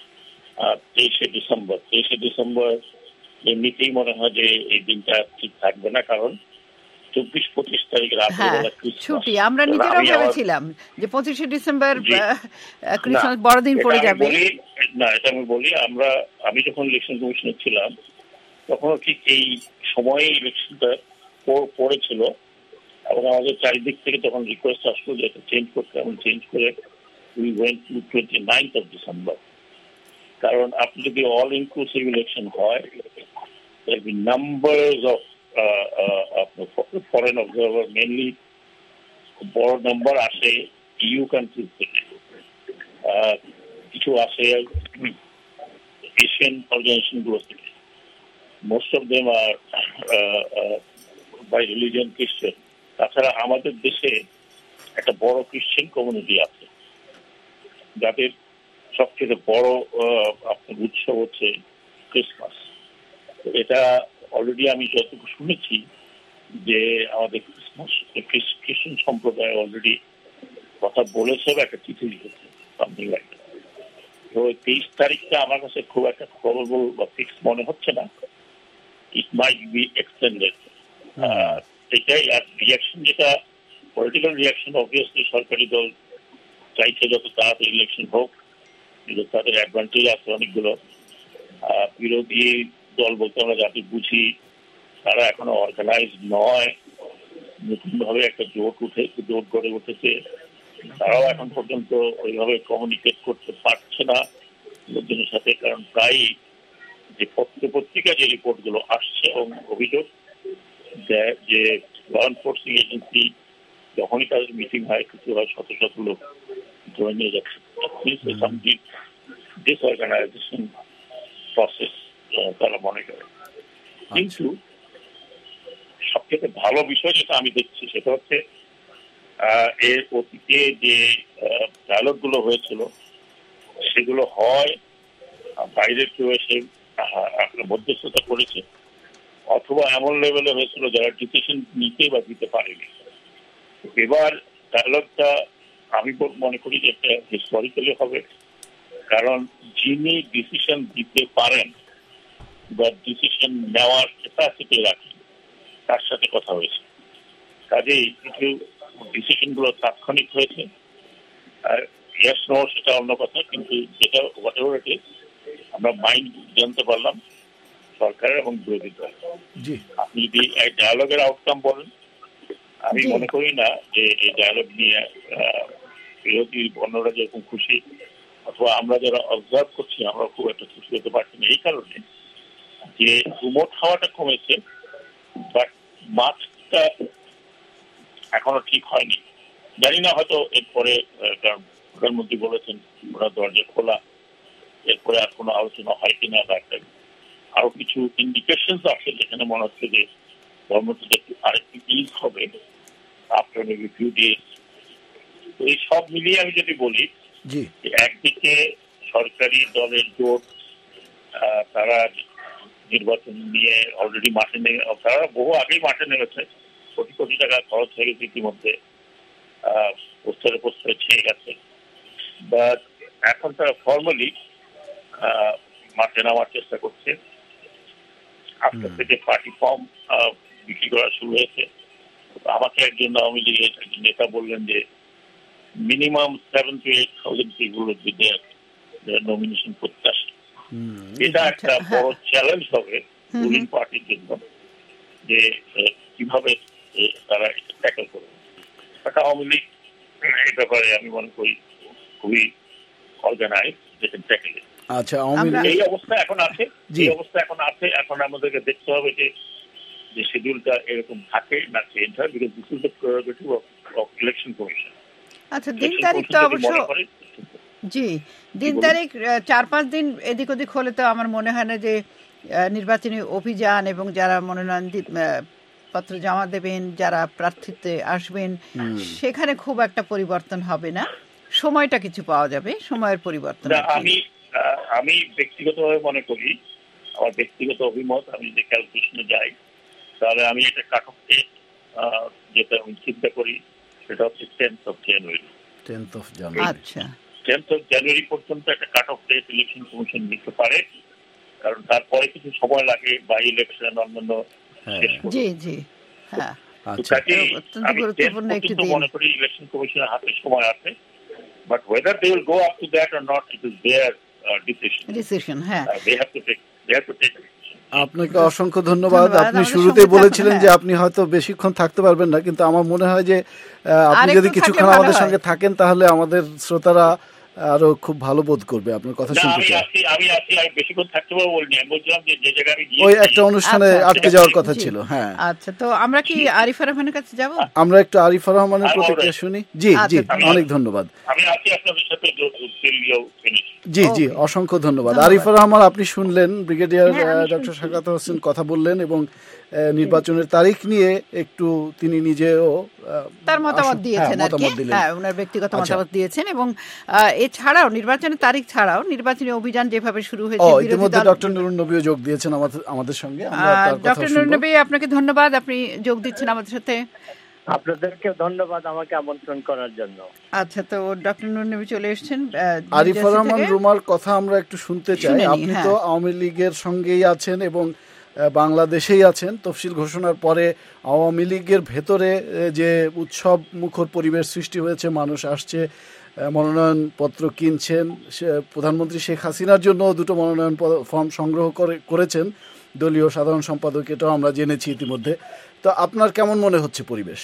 23শে ডিসেম্বর এমনিতেই মনে হয় যে এই দিনটা ঠিক থাকবে না, কারণ 24-25 তারিখ রাতে ছুটি। আমরা নিজেরাও ভেবেছিলাম যে 25শে ডিসেম্বর ক্রিসমাস বড়দিন পড়ে যাবে। না, এটা আমি বলি, আমি যখন ইলেকশন কমিশনে ছিলাম তখন ঠিক এই সময়ে ইলেকশনটা পড়েছিল, এবং আমাদের চারিদিক থেকে তখন রিকোয়েস্ট আসলো যে এটা চেঞ্জ করতে। আমি চেঞ্জ করে we went to 29th of December, কারণ আপনি যদি অল ইনক্লুসিভ ইলেকশন হয়, there will be numbers of foreign observer, mainly বড় নাম্বার আসে ইউ কান্ট্রিজ থেকে, কিছু আসে এশিয়ান অর্গানাইজেশন গুলো থেকে। Most of them are by religion Christian. তাছাড়া আমাদের দেশে একটা বড় খ্রিস্টান কমিউনিটি আছে, যাদের সবচেয়ে বড় আপনার উৎসব হচ্ছে ক্রিসমাস। এটা অলরেডি আমি যতটুকু শুনেছি যে আমাদের ক্রিসমাস খ্রিস্টান সম্প্রদায় অলরেডি কথা বলেছে বা একটা চিঠি লিখেছে, সামথিং লাইক দ্যাট। তো 23 তারিখটা আমার কাছে খুব একটা প্রবাবল বা ফিক্স মনে হচ্ছে না। It might be extended. এটাই। আর রিয়াকশন, যেটা পলিটিক্যাল রিয়াকশন, অবভিয়াসলি সরকারি দল চাইছে যত তাড়াতাড়ি ইলেকশন হোক, কিন্তু তাদের অ্যাডভান্টেজ আছে অনেকগুলো। বিরোধী দল বলতে আমরা যাতে বুঝি তারা এখনো অর্গানাইজ নয়, নতুন ভাবে একটা জোট গড়ে উঠেছে, তারাও এখন পর্যন্ত ওইভাবে কমিউনিকেট করতে পারছে না লোকজনের সাথে। কারণ প্রায় যে পত্রিকা যে রিপোর্ট গুলো আসছে এবং অভিযোগ দেয় যে ল এনফোর্সিং এজেন্সি যখনই তাদের মিটিং হয়, কিছু হয়, শত শত লোক ধরে নিয়ে যাচ্ছে। ডিসঅর্গানাইজেশন তারা মনে করে। কিন্তু সবচেয়ে ভালো বিষয় যেটা আমি দেখছি সেটা হচ্ছে এর অতীতে যে ডায়ালগ গুলো হয়েছিল সেগুলো হয় বাইরের কেউ এসে মধ্যস্থতা করেছে, অথবা এমন লেভেলে হয়েছিল যারা ডিসিশন নিতে বা দিতে পারেনি। এবার ডায়ালগটা আমি মনে করি যে একটা হিস্টোরিক্যালি হবে, কারণ যিনি ডিসিশন দিতে পারেন বা ডিসিশন নেওয়ার ক্যাপাসিটি রাখেন তার সাথে কথা হয়েছে। কাজেই কিছু ডিসিশন গুলো তাৎক্ষণিক হয়েছে, আর ইয়েস নো সেটা অন্য কথা, কিন্তু যেটা হোয়াটএভার ইট ইজ আমরা মাইন্ড জানতে পারলাম সরকারের এবং বিরোধী দল। আপনি যদি এই ডায়ালগের আউটকাম বলেন, আমি মনে করি না যে এই ডায়ালগ নিয়ে বিরোধী অন্যরা যেরকম খুশি অথবা আমরা যারা অবজার্ভ করছি আমরা খুব একটা খুশি হতে পারছি না, এই কারণে যে রিমোট হাওয়াটা কমেছে বাট মাস্কটা এখনো ঠিক হয়নি। জানি না, হয়তো এরপরে প্রধানমন্ত্রী বলেছেন ওরা দরজা খোলা, এরপরে আর কোনো আলোচনা হয় কিনা বা একটা আরো কিছু ইন্ডিকেশন আছে যেখানে মনে হচ্ছে যে গভর্নমেন্ট একটু আরেকটু ইজ হবে আফটার মেবি ফিউ ডেজ। তো এই সব মিলিয়ে আমি যদি বলি একদিকে সরকারি দলের জোট, তারা নির্বাচন নিয়ে অলরেডি মাঠে নেমে, তারা বহু আগেই মাঠে নেমেছে, কোটি কোটি টাকা খরচ হয়ে গেছে ইতিমধ্যে, পোস্টারে ছেয়ে গেছে, বাট এখন তারা ফর্মালি মাঠে নামার চেষ্টা করছে। আজকের থেকে পার্টি ফর্ম বিক্রি করা শুরু হয়েছে। আমাকে একজন আওয়ামী লীগের একজন নেতা বললেন যে minimum 7,000 to 8,000 people would be there nomination করতে আসে। এটা একটা বড় চ্যালেঞ্জ হবে রুলিং পার্টির জন্য যে কিভাবে তারা এটা ট্যাকল করবে। আওয়ামী লীগ এই ব্যাপারে আমি মনে করি খুবই অর্গানাইজ, যেটা ট্যাকল। আচ্ছা, এই অবস্থা এখন আছে, এখন আমাদেরকে দেখতে হবে যে শিডিউলটা এরকম থাকে না চেঞ্জ হয়, because this is the prerogative of election commission. আচ্ছা, দিন তারিখ তো অবশ্য দিন তারিখ 4-5 দিন এদিক ওদিক হলে তো আমার মনে হয় না যে নির্বাচনী অভিযান এবং যারা মনোনয়ন পত্র জমা দেবেন, যারা প্রার্থীতে আসবেন, সেখানে খুব একটা পরিবর্তন হবে না, সময়টা কিছু পাওয়া যাবে, সময়ের পরিবর্তন। আমি ব্যক্তিগতভাবে মনে করি, আমার ব্যক্তিগত অভিমত, আমি যে ক্যালকুলেশনে যাই তাহলে আমি একটা কাট অফ ডেট যেটা আমি চিন্তা করি সেটা হচ্ছে 10th of January। আচ্ছা, 10th of January পর্যন্ত একটা cut off date election commission নিতে পারে, কারণ তারপরে কিছু সময় লাগে বাই ইলেকশন অন্যান্য শেষ করতে। জি জি, হ্যাঁ, অত্যন্ত গুরুত্বপূর্ণ একটি দিন। মনে করি ইলেকশন কমিশনের হাতে সময় আছে, but whether they will go up to that or not, it is their decision. হ্যাঁ, they have to take আপনাকে অসংখ্য ধন্যবাদ। আপনি শুরুতেই বলেছিলেন যে আপনি হয়তো বেশিক্ষণ থাকতে পারবেন না, কিন্তু আমার মনে হয় যে আপনি যদি কিছুক্ষণ আমাদের সঙ্গে থাকেন তাহলে আমাদের শ্রোতারা আরো খুব ভালো বোধ করবে আপনার কথা শুনতে। আমি বেশিক্ষণ থাকতে পারবো বলিনি, আমি বলছিলাম যে জায়গায় আমি ওই একটা অনুষ্ঠানে আটকে যাওয়ার কথা ছিল। হ্যাঁ, আচ্ছা, তো আমরা কি আরিফা রহমানের কাছে যাব? আমরা একটু আরিফা রহমানের প্রতিক্রিয়া শুনি। জি জি, অনেক ধন্যবাদ। আমি আছি আপনাদের সাথে। জি জি, অসংখ্য ধন্যবাদ। আরিফা রহমান, আপনি শুনলেন ব্রিগেডিয়ার ডক্টর সাখাওয়াত হোসেন কথা বললেন এবং নির্বাচনের তারিখ নিয়ে একটু তিনি নিজেও তার মতামত দিয়েছেন, ওনার ব্যক্তিগত মতামত দিয়েছেন। এবং এছাড়াও নির্বাচনের তারিখ ছাড়াও নির্বাচনী অভিযান যেভাবে শুরু হয়েছে, ইতিমধ্যে ডক্টর নুরুন নবীও যোগ দিয়েছেন আমাদের সঙ্গে। ডক্টর নুরুন নবী, আপনাকে ধন্যবাদ, আপনি যোগ দিচ্ছেন আমাদের সাথে। আপনাদেরকে ধন্যবাদ আমাকে আমন্ত্রণ করার জন্য। আচ্ছা, তো ডক্টর নুরুন নবী চলে এসেছেন। আরিফা রহমান রুমার কথা আমরা একটু শুনতে চাই। আপনি তো আওয়ামী লীগের সঙ্গেই আছেন এবং বাংলাদেশেই আছেন। তফসিল ঘোষণার পরে আওয়ামী লীগের ভেতরে যে উৎসব মুখর পরিবেশ সৃষ্টি হয়েছে, মানুষ আসছে, মনোনয়ন পত্র কিনছেন, প্রধানমন্ত্রী শেখ হাসিনার জন্য 2টো মনোনয়ন ফর্ম সংগ্রহ করেছেন দলীয় সাধারণ সম্পাদক, এটাও আমরা জেনেছি ইতিমধ্যে। তো আপনার কেমন মনে হচ্ছে পরিবেশ?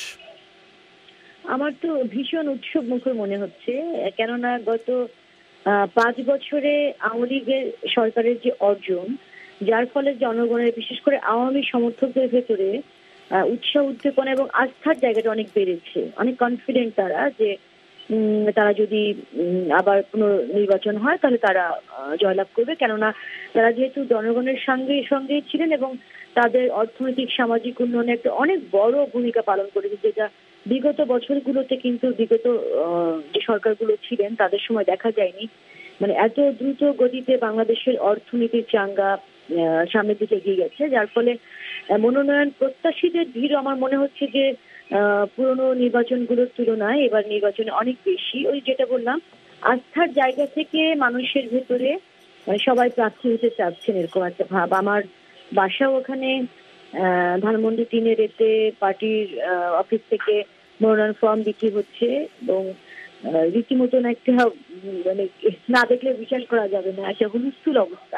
আমার তো ভীষণ উৎসব মুখর মনে হচ্ছে, কেননা গত 5 বছরে আওয়ামী লীগের সরকারের যে অর্জন, যার ফলে জনগণের বিশেষ করে আওয়ামী সমর্থকদের ভেতরে উৎসাহ উদ্দীপনা এবং আস্থার জায়গাটা অনেক বেড়েছে। অনেক কনফিডেন্ট তারা যে তারা যদি আবার পুনর্নির্বাচন হয় তাহলে তারা জয়লাভ করবে, কেননা তারা যেহেতু জনগণের সঙ্গে ছিলেন এবং তাদের অর্থনৈতিক সামাজিক উন্নয়নে একটা অনেক বড় ভূমিকা পালন করেছে, যেটা বিগত বছরগুলোতে কিন্তু বিগত যে সরকারগুলো ছিলেন তাদের সময় দেখা যায়নি। মানে এত দ্রুত গতিতে বাংলাদেশের অর্থনীতির চাঙ্গা সামনের দিকে এগিয়ে গেছে, যার ফলে মনোনয়ন প্রত্যাশীদের ভিড় আমার মনে হচ্ছে যে পুরনো নির্বাচনগুলোর তুলনায় এবার নির্বাচনে অনেক বেশি। ওই যেটা বললাম, আস্থার জায়গা থেকে মানুষের ভেতরে সবাই প্রার্থী হতে চাচ্ছেন এরকম একটা ভাব। আমার বাসাও ওখানে ধানমন্ডি 3 এতে পার্টির অফিস থেকে মনোনয়ন ফর্ম বিক্রি হচ্ছে এবং রীতিমতন একটা মানে না দেখলে বিশ্বাস করা যাবে না, একটা হুলস্থুল অবস্থা।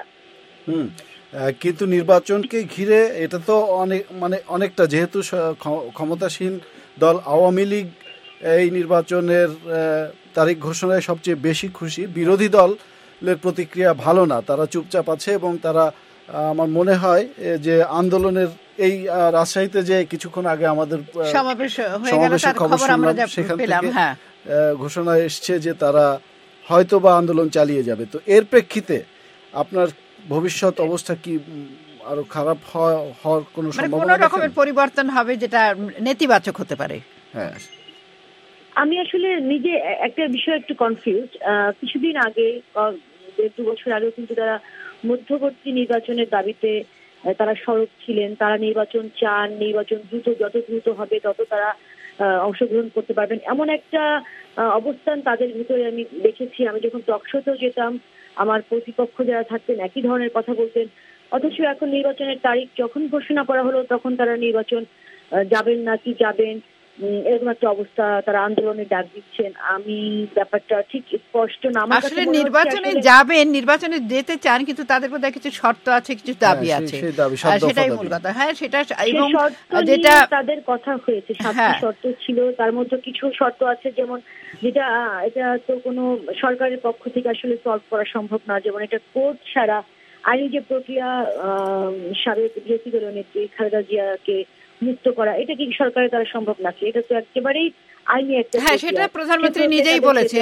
কিন্তু নির্বাচনকে ঘিরে এটা তো অনেকটা, যেহেতু ক্ষমতাসীন দল আওয়ামী লীগ এই নির্বাচনের তারিখ ঘোষণায় সবচেয়ে বেশি খুশি, বিরোধী দলের প্রতিক্রিয়া ভালো না, তারা চুপচাপ আছে এবং তারা আমার মনে হয় যে আন্দোলনের এই রাজশাহীতে যে কিছুক্ষণ আগে আমাদের সমাবেশের খবর শুনলাম সেখান থেকে ঘোষণা এসছে যে তারা হয়তো বা আন্দোলন চালিয়ে যাবে। তো এর প্রেক্ষিতে আপনার ভবিষ্যৎ অবস্থা কি আরো খারাপ হওয়ার কোনো সম্ভাবনা, কোন রকমের পরিবর্তন হবে যেটা নেতিবাচক হতে পারে? হ্যাঁ, আমি আসলে নিজে একটা বিষয় একটু কনফিউজ। কিছুদিন আগে 1-2 বছর আগে কিন্তু তারা মধ্যবর্তী নির্বাচনের দাবিতে তারা সরব ছিলেন, তারা নির্বাচন চান, নির্বাচন যত দ্রুত হবে তত তারা অংশগ্রহণ করতে পারবেন, এমন একটা অবস্থান তাদের ভিতরে আমি দেখেছি। আমি যখন টকশোতেও যেতাম, আমার প্রতিপক্ষ যারা থাকতেন একই ধরনের কথা বলতেন, অথচ এখন নির্বাচনের তারিখ যখন ঘোষণা করা হলো তখন তারা নির্বাচন যাবেন না কি যাবেন এরকম একটা অবস্থা, তারা আন্দোলনের ডাক দিচ্ছেন। আমি ব্যাপারটা ঠিক স্পষ্ট না। আসলে নির্বাচনে যাবেন, নির্বাচনে যেতে চান, কিন্তু তাদের মধ্যে কিছু শর্ত আছে, কিছু দাবি আছে, সেটাই মূল কথা। হ্যাঁ, সেটা এবং যেটা তাদের কথা হয়েছে, 7টি শর্ত ছিল, তার মধ্যে কিছু শর্ত আছে যেমন যেটা এটা তো কোনো সরকারের পক্ষ থেকে আসলে সলভ করা সম্ভব না, যেমন এটা কোর্ট ছাড়া আইনি যে প্রক্রিয়া, সাবেক বিরোধী দলীয় নেত্রী খালেদা জিয়াকে মুক্ত করা, এটা কি সরকারের দ্বারা সম্ভব নাকি? এটা তো একেবারেই আইনি একটা। হ্যাঁ, সেটা প্রধানমন্ত্রী নিজেই বলেছেন।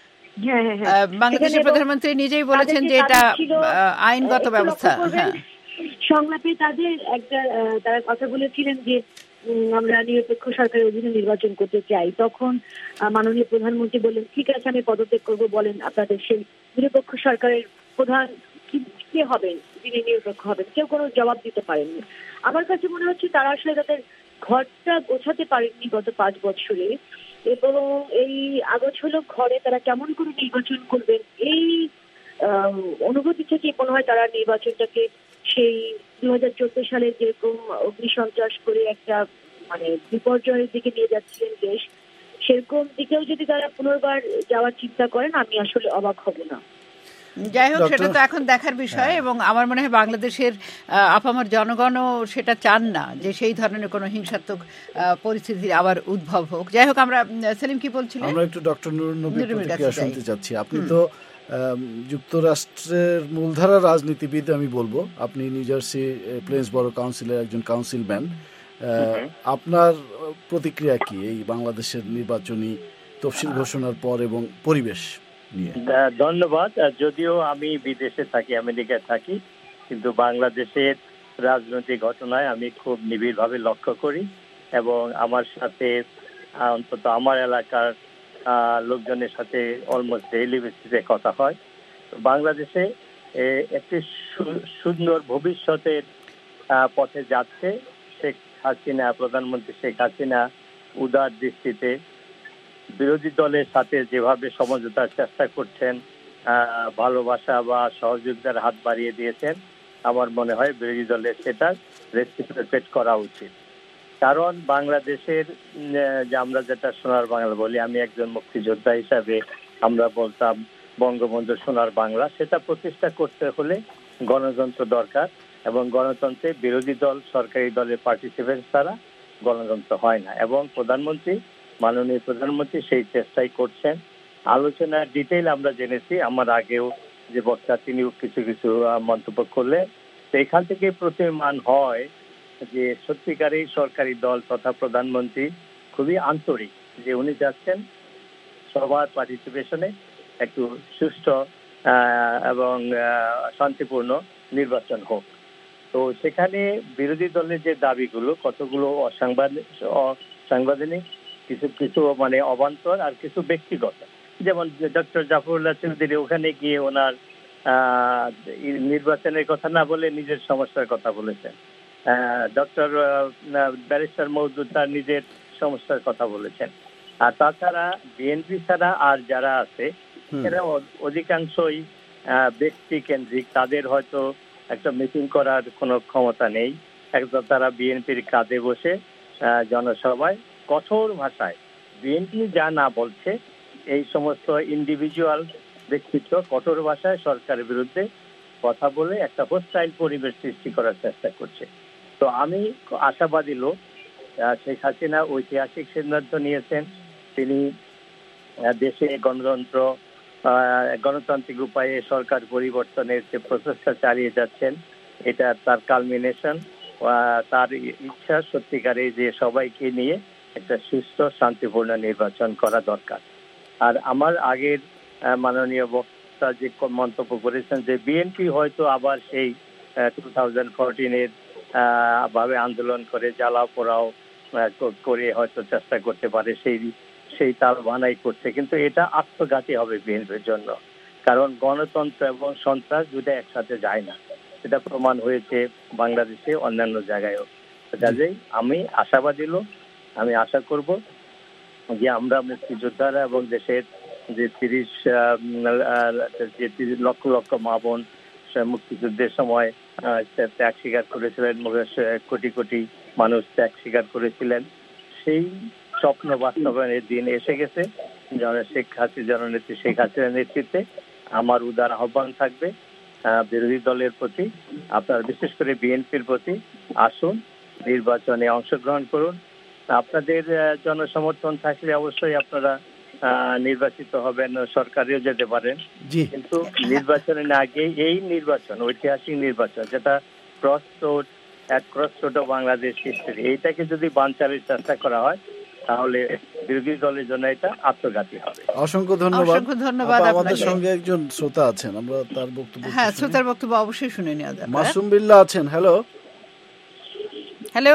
বাংলাদেশের প্রধানমন্ত্রী নিজেই বলেছেন যে এটা আইনগত ব্যবস্থা। সংলাপে তারা কথা বলেছিলেন যে আমরা নিরপেক্ষ সরকারের অধীনে নির্বাচন করতে চাই। তখন মাননীয় প্রধানমন্ত্রী বললেন, ঠিক আছে আমি পদত্যাগ করবো, বলেন আপনাদের সেই নিরপেক্ষ সরকারের প্রধান কে হবেন, যিনি নিরপেক্ষ হবেন? কেউ কোনো জবাব দিতে পারেননি। আমার কাছে মনে হচ্ছে তারা আসলে তাদের ঘরটা গোছাতে পারেননি গত 5 বছরে, এবং এই আগোছালো ঘরে তারা কেমন করে নির্বাচন করবেন এই অনুভূতি থেকে মনে হয় তারা নির্বাচনটাকে সেই 2014 সালে যেরকম অগ্নিসন্ত্রাস করে একটা মানে বিপর্যয়ের দিকে নিয়ে যাচ্ছিলেন দেশ, সেরকম দিকেও যদি তারা পুনর্বার যাওয়ার চিন্তা করেন আমি আসলে অবাক হব না। যাই হোক, সেটা তো এখন দেখার বিষয়, এবং আমার মনে হয় বাংলাদেশের আপামর জনগণও সেটা চান না যে সেই ধরনের কোনো হিংসাত্মক পরিস্থিতির আবার উদ্ভব হোক। যাই হোক, আমরা সেলিম কি বলছিলেন? আমরা একটু ডক্টর নুরুন নবীর প্রতিক্রিয়া শুনতে চাচ্ছি। আপনি তো যুক্তরাষ্ট্রের মূলধারা রাজনীতিবিদ, আমি বলবো আপনি নিউ জার্সি প্লেন্স বরো কাউন্সিলের একজন কাউন্সিলম্যান, আপনার প্রতিক্রিয়া কি এই বাংলাদেশের নির্বাচনী তফসিল ঘোষণার পর এবং পরিবেশ নিয়ে? ধন্যবাদ। যদিও আমি বিদেশে থাকি, আমেরিকায় থাকি, কিন্তু বাংলাদেশের রাজনৈতিক ঘটনায় আমি খুব নিবিড়ভাবে লক্ষ্য করি এবং আমার সাথে অন্তত আমার এলাকার লোকজনের সাথে অলমোস্ট ডেইলি বেসিসে কথা হয়। বাংলাদেশে একটি সুন্দর ভবিষ্যতের পথে যাচ্ছে। শেখ হাসিনা, প্রধানমন্ত্রী শেখ হাসিনা উদার দৃষ্টিতে বিরোধী দলের সাথে যেভাবে সমঝোতার চেষ্টা করছেন, ভালোবাসা বা সহযোগিতার হাত বাড়িয়ে দিয়েছেন, আমার মনে হয় বিরোধী দলের সেটা রেসিপ্রোকেট করা উচিত। কারণ বাংলাদেশের যে আমরা যেটা সোনার বাংলা বলি, আমি একজন মুক্তিযোদ্ধা হিসাবে আমরা বলতাম বঙ্গবন্ধু সোনার বাংলা, সেটা প্রতিষ্ঠা করতে হলে গণতন্ত্র দরকার, এবং গণতন্ত্রে বিরোধী দল সরকারি দলের পার্টিসিপেন্ট ছাড়া গণতন্ত্র হয় না। এবং মাননীয় প্রধানমন্ত্রী সেই চেষ্টাই করছেন। আলোচনার ডিটেইল আমরা জেনেছি, আমার আগেও যে বক্তা তিনিও কিছু কিছু মন্তব্য করলেন। তো এখান থেকে প্রতীয়মান হয় যে সত্যিকারেই সরকারি দল তথা প্রধানমন্ত্রী খুবই আন্তরিক, যে উনি চাচ্ছেন সবার পার্টিসিপেশনে একটু সুষ্ঠু এবং শান্তিপূর্ণ নির্বাচন হোক। তো সেখানে বিরোধী দলের যে দাবিগুলো, কতগুলো অসাংবিধানিক, কিছু কিছু মানে অবান্তর, আর কিছু ব্যক্তিগত। যেমন ডক্টর জাফরুল্লাহ চৌধুরী ওখানে গিয়ে ওনার নির্বাচনের কথা না বলে নিজের সমস্যার কথা বলেছেন। ডক্টর ব্যারিস্টার মওদুদ তার নিজের সমস্যার কথা বলেছেন। আর তাছাড়া বিএনপি ছাড়া আর যারা আছে এরা অধিকাংশই ব্যক্তি কেন্দ্রিক, তাদের হয়তো একটা মিটিং করার কোনো ক্ষমতা নেই। একদম তারা বিএনপির কাঁধে বসে জনসভায় কঠোর ভাষায় বিএনপি যা না বলছে, এই সমস্ত ইন্ডিভিজুয়াল ব্যক্তিত্ব কঠোর ভাষায় সরকারের বিরুদ্ধে কথা বলে একটা হোস্টাইল পরিবেশ সৃষ্টি করার চেষ্টা করছে। তো আমি আশাবাদী লোক, শেখ হাসিনা ঐতিহাসিক সিদ্ধান্ত নিয়েছেন। তিনি দেশে গণতান্ত্রিক উপায়ে সরকার পরিবর্তনের যে প্রচেষ্টা চালিয়ে যাচ্ছেন, এটা তার কালমিনেশন। তার ইচ্ছা সত্যিকারে যে সবাইকে নিয়ে একটা সুস্থ শান্তিপূর্ণ নির্বাচন করা দরকার। আর আমার আগের মাননীয় বক্তা যে মন্তব্য করেছেন যে বিএনপি হয়তো আবার সেই 2014-এর ভাবে আন্দোলন করে জ্বালাও পোড়াও করে হয়তো চেষ্টা করতে পারে, সেই তাল বানাই করছে। কিন্তু এটা আত্মঘাতী হবে বিএনপির জন্য, কারণ গণতন্ত্র এবং সন্ত্রাস দুটো একসাথে যায় না। সেটা প্রমাণ হয়েছে বাংলাদেশে, অন্যান্য জায়গায়ও। কাজেই আমি আশাবাদী লোক, আমি আশা করব যে আমরা মুক্তিযোদ্ধারা এবং দেশের যে 30 লক্ষ লক্ষ মা বোন মুক্তিযুদ্ধের সময় ত্যাগ স্বীকার করেছিলেন, কোটি কোটি মানুষ ত্যাগ স্বীকার করেছিলেন, সেই স্বপ্ন বাস্তবায়নের দিন এসে গেছে। জননেত্রী শেখ হাসিনার নেতৃত্বে আমার উদার আহ্বান থাকবে বিরোধী দলের প্রতি, আপনার বিশেষ করে বিএনপির প্রতি, আসুন নির্বাচনে অংশগ্রহণ করুন। আপনাদের জনসমর্থন থাকলে অবশ্যই আপনারা নির্বাচিত হবেন, সরকারেও যেতে পারেন। কিন্তু নির্বাচনের আগে এই নির্বাচন, ঐতিহাসিক নির্বাচন, যেটা ক্রস রোড বাংলাদেশ হিস্ট্রি, এইটাকে যদি বানচালের চেষ্টা করা হয় তাহলে বিরোধী দলের জন্য এটা আত্মঘাতী হবে। অসংখ্য ধন্যবাদ। ধন্যবাদ। আমাদের সঙ্গে একজন শ্রোতা আছেন, আমরা তার বক্তব্য, হ্যাঁ, শ্রোতার বক্তব্য অবশ্যই শুনে নেওয়া যাবে। মাসুম বিল্লাহ আছেন। Hello hello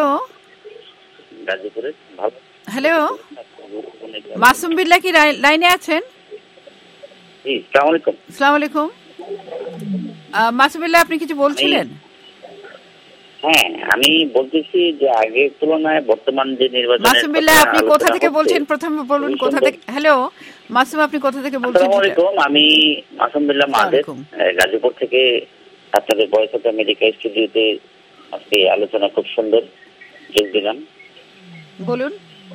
hello, Masum Billah কি লাইনে আছেন? আসসালামু আলাইকুম। মাসুম বিল্লাহ, আপনি কিছু বলছিলেন? হ্যাঁ, আমি বলতেছি যে আগের তুলনায় বর্তমান যে নির্বাচন। মাসুম বিল্লাহ, আপনি কোথা থেকে বলছেন? প্রথমে বলুন কোথা থেকে। হ্যালো মাসুম, আপনি কোথা থেকে বলছেন? আসসালামু আলাইকুম, আমি মাসুম বিল্লাহ মাদের গাজীপুর থেকে আপনাদের ভয়েস অফ আমেরিকা স্টুডিওতে আজকে আলোচনা খুব সুন্দর যোগ দিলাম। বলুন।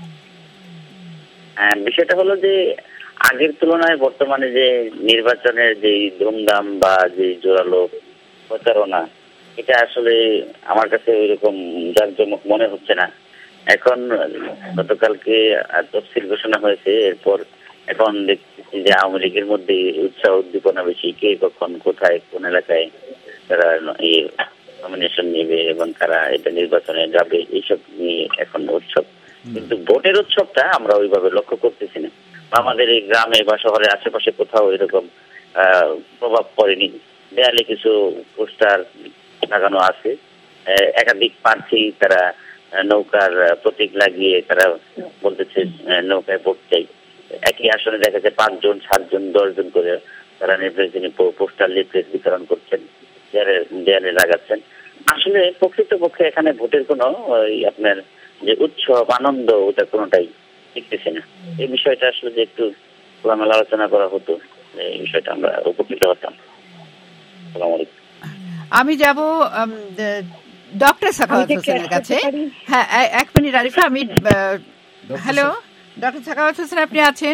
বিষয়টা হলো যে আগের তুলনায় বর্তমানে যে নির্বাচনের যে ধুমধাম বা যে জোরালো প্রচারণা, এটা আসলে আমার কাছে ওইরকম জাঁকজমক মনে হচ্ছে না। এখন গতকালকে তফসিল ঘোষণা হয়েছে, এরপর এখন দেখতেছি যে আওয়ামী লীগের মধ্যে উৎসাহ উদ্দীপনা বেশি, কে কখন কোথায় কোন এলাকায় তারা নমিনেশন নেবে এবং কারা এটা নির্বাচনে যাবে, এইসব নিয়ে এখন উৎসব। কিন্তু ভোটের উৎসবটা আমরা ওইভাবে লক্ষ্য করতেছি না। আমাদের এই গ্রামে বা শহরের আশেপাশে কোথাও এরকম প্রভাব পড়েনি। দেয়ালে কিছু পোস্টার লাগানো আছে, একাধিক প্রার্থী তারা নৌকার প্রতীক লাগিয়ে তারা বলতেছে নৌকায় ভোট চাই। একই আসনে দেখা যায় 5 জন 7 জন 10 জন করে তারা নির্বাচনী পোস্টার লিফলেট বিতরণ করছেন, দেয়ালে লাগাচ্ছেন। আসলে প্রকৃতপক্ষে এখানে ভোটের কোনো আপনার যে উৎসব আনন্দ, ওটা কোনোটাই দেখতেছি না। এই বিষয়টা আসলে যে একটু খোলামেলা আলোচনা করা হতো, এই বিষয়টা আমরা উপকৃত হতাম। আসসালামু আলাইকুম। আমি যাব ডক্টর সাখাওয়াত হোসেনের কাছে। হ্যাঁ, 1 মিনিট আরিফা। আমি হ্যালো ডক্টর সাখাওয়াত হোসেন, আপনি আছেন?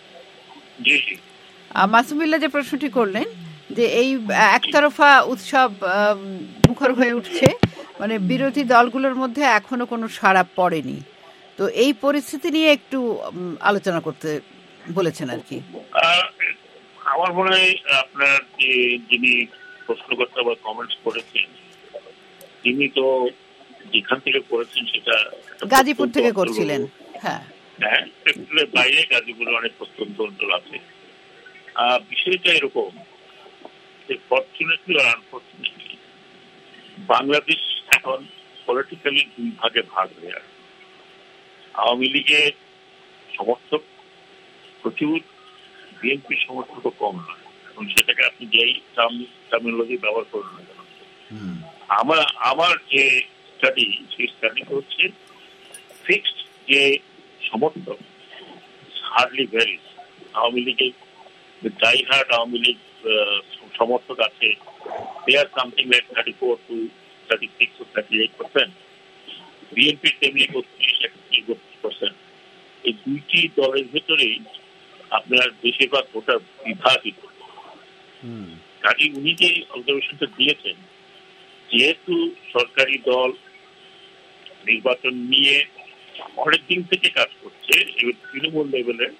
মাসুম বিল্লাহ যে প্রশ্নটি করলেন যে এই একতরফা উৎসব মুখর হয়ে উঠছে, মানে বিরোধী দলগুলোর মধ্যে এখনো কোনো সাড়া পড়েনি, তো এই পরিস্থিতি নিয়ে একটু আলোচনা করতে বলেছেন আর কি। আমার মনে হয় আপনার যিনি প্রশ্নকর্তা বা কমেন্টস করেছেন, তিনি তো যেখান থেকে করেছেন সেটা গাজীপুর থেকে করছিলেন। হ্যাঁ, হ্যাঁ, পেট্রোলের বাইরে গাজীপুরে অনেক প্রত্যন্ত অঞ্চল আছে। বিষয়টা এরকম যে ফরচুনেটলি আর আনফরচুনেটলি বাংলাদেশ এখন পলিটিক্যালি দুই ভাগে ভাগ হয়ে আছে। আওয়ামী লীগের সমর্থক প্রচুর, বিএনপির সমর্থকও কম নয়, এবং সেটাকে আপনি যেই টার্মিনোলজি ব্যবহার করুন না কেন। আমার যে স্টাডি, সেই স্টাডিটা হচ্ছে ফিক্সড যে সমর্থক হার্ডলি ভ্যারিজ। আওয়ামী লীগের ডাই হার্ড আওয়ামী লীগ সমর্থক আছে, they are something like 34 to 36 or 38%. BNP তেমনি 32-33%। এই দুইটি দলের ভেতরেই আপনার বেশিরভাগ ভোটার বিভাজিত। কাজে উনি যে অবজারভেশনটা দিয়েছেন, যেহেতু সরকারি দল নির্বাচন নিয়ে অনেক দিন থেকে কাজ করছে, এবার তৃণমূল লেভেলের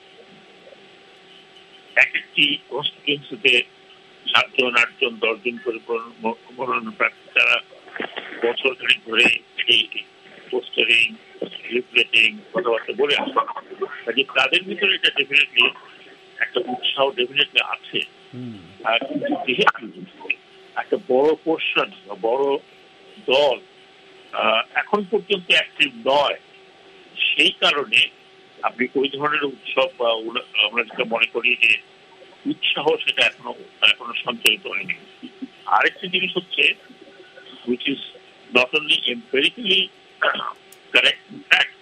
এক একটি কনস্টিটিউয়েন্সিতে 7জন 8জন 10জন করে মনোনয়ন প্রার্থী তারা বছর খানিক ধরে এই পোস্টারিং, লিফলেটিং, কথাবার্তা বলে আসে। কাজে তাদের ভিতরে এটা ডেফিনেটলি একটা উৎসাহ ডেফিনেটলি আছে। আর যেহেতু একটা বড় পোর্শন বা বড় দল এখন পর্যন্ত অ্যাক্টিভ নয়, সেই কারণে আপনি ওই ধরনের উৎসব বা আমরা যেটা মনে করি যে উৎসাহ, সেটা এখনো সঞ্চালিত হয়নি। আরেকটি জিনিস হচ্ছে, which is not only empirically correct in fact,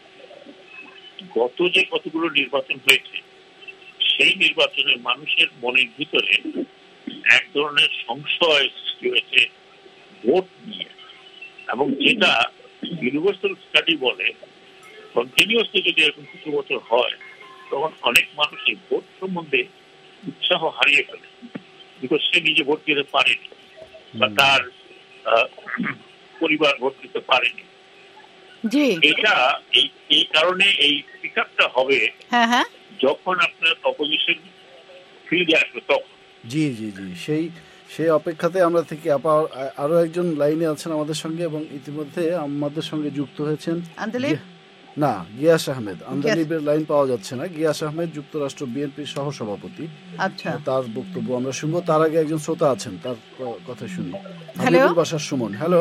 গত যে কতগুলো নির্বাচন হয়েছে, সেই নির্বাচনে মানুষের মনের ভিতরে এক ধরনের সংশয় সৃষ্টি হয়েছে ভোট নিয়ে, এবং যেটা ইউনিভার্সাল স্টাডি বলে কন্টিনিউয়াসলি যদি এরকম কিছু বছর হয়, তখন অনেক মানুষ এই ভোট সম্বন্ধে উৎসাহ হারিয়ে ফেলে, বিকজ সে নিজে ভোট দিতে পারেনি বা তার পরিবার ভোট দিতে পারেনি। এটা এই কারণে এই পিক আপটা হবে যখন আপনার অপোজিশন ফিল্ডে আসবে তখন। জি জি জি, সেই অপেক্ষাতে আমরা থেকে আরো একজন লাইনে আছেন আমাদের সঙ্গে, এবং ইতিমধ্যে আমাদের সঙ্গে যুক্ত হয়েছেন না গিয়াস আহমেদ। আন্দালিবের লাইন পাওয়া যাচ্ছে না। গিয়াস আহমেদ যুক্তরাষ্ট্র বিএনপির সহসভাপতি। আচ্ছা, তার বক্তব্য আমরা শুনবো। তার আগে একজন শ্রোতা আছেন, তার কথা শুনি। হাবিবুল বাশার সুমন, হ্যালো।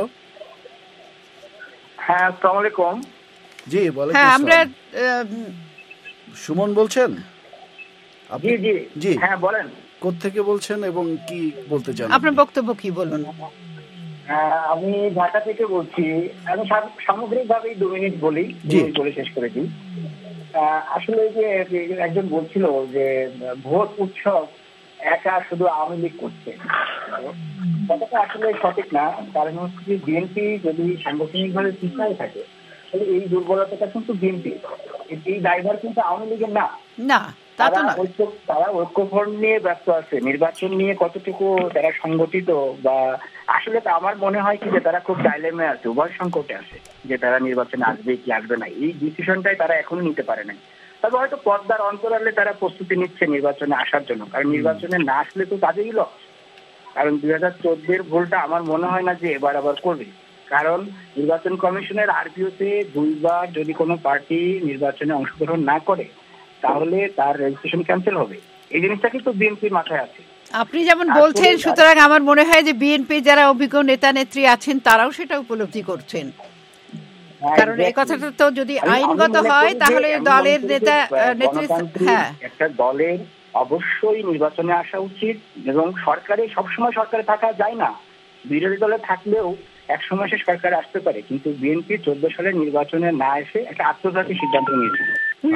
হ্যাঁ, আসসালামু আলাইকুম। জি, ওয়ালাইকুম আসসালাম। সুমন বলছেন আপনি? জি জি জি, হ্যাঁ বলেন। কোত্থেকে বলছেন এবং কি বলতে চান? আপনার বক্তব্য কি বলুন। আমি ঢাকা থেকে বলছি। আমি সামগ্রিকভাবে 2 মিনিট বলি, বলে শেষ করে দিই। আসলে যে একজন বলছিল যে ভোট উৎসব একা শুধু আওয়ামী লীগ করছে, কথাটা আসলে সঠিক না। কারণ হচ্ছে বিএনপি যদি সাংগঠনিকভাবে পিছায় থাকে, তাহলে এই দুর্বলতাটা কিন্তু বিএনপি, এই দায়ভার কিন্তু আওয়ামী লীগের না। তারা ঐক্যফ্রন্ট নিয়ে ব্যস্ত আছে, নির্বাচন নিয়ে কতটুকু তারা সংগঠিত, বা আসলে আমার মনে হয় কি যে তারা খুব ডাইলেমে আছে, উভয় সংকটে আছে, যে তারা নির্বাচনে আসবে কি আসবে না, এই ডিসিশনটাই তারা এখনো নিতে পারে নাই। তবে হয়তো পর্দার অন্তরালে তারা প্রস্তুতি নিচ্ছে নির্বাচনে আসার জন্য, কারণ নির্বাচনে না আসলে তো তাদেরই লস। কারণ 2014 ভুলটা আমার মনে হয় না যে এবার আবার করবে, কারণ নির্বাচন কমিশনের আরপিওতে 2 বার যদি কোনো পার্টি নির্বাচনে অংশগ্রহণ না করে, তাহলে তার রেজিস্ট্রেশন ক্যান্সেল হবে। এই জিনিসটা কিন্তু বিএনপির মাথায় আছে। আপনি যেমন বলছেন, সুতরাং আমার মনে হয় যে বিএনপি যারা অভিজ্ঞ নেতা নেত্রী আছেন তারাও সেটা উপলব্ধি করছেন। কারণ এই কথাটা তো যদি আইনগত হয়, তাহলে দলের নেতা নেত্রী, হ্যাঁ, একটা দলের অবশ্যই নির্বাচনে আসা উচিত, এবং সরকারে সবসময় সরকারে থাকা যায় না, বিরোধী দলে থাকলেও একসময় সে সরকারে আসতে পারে। কিন্তু বিএনপি 14 সালের নির্বাচনে না এসে একটা আত্মঘাতী সিদ্ধান্ত নিয়েছিল।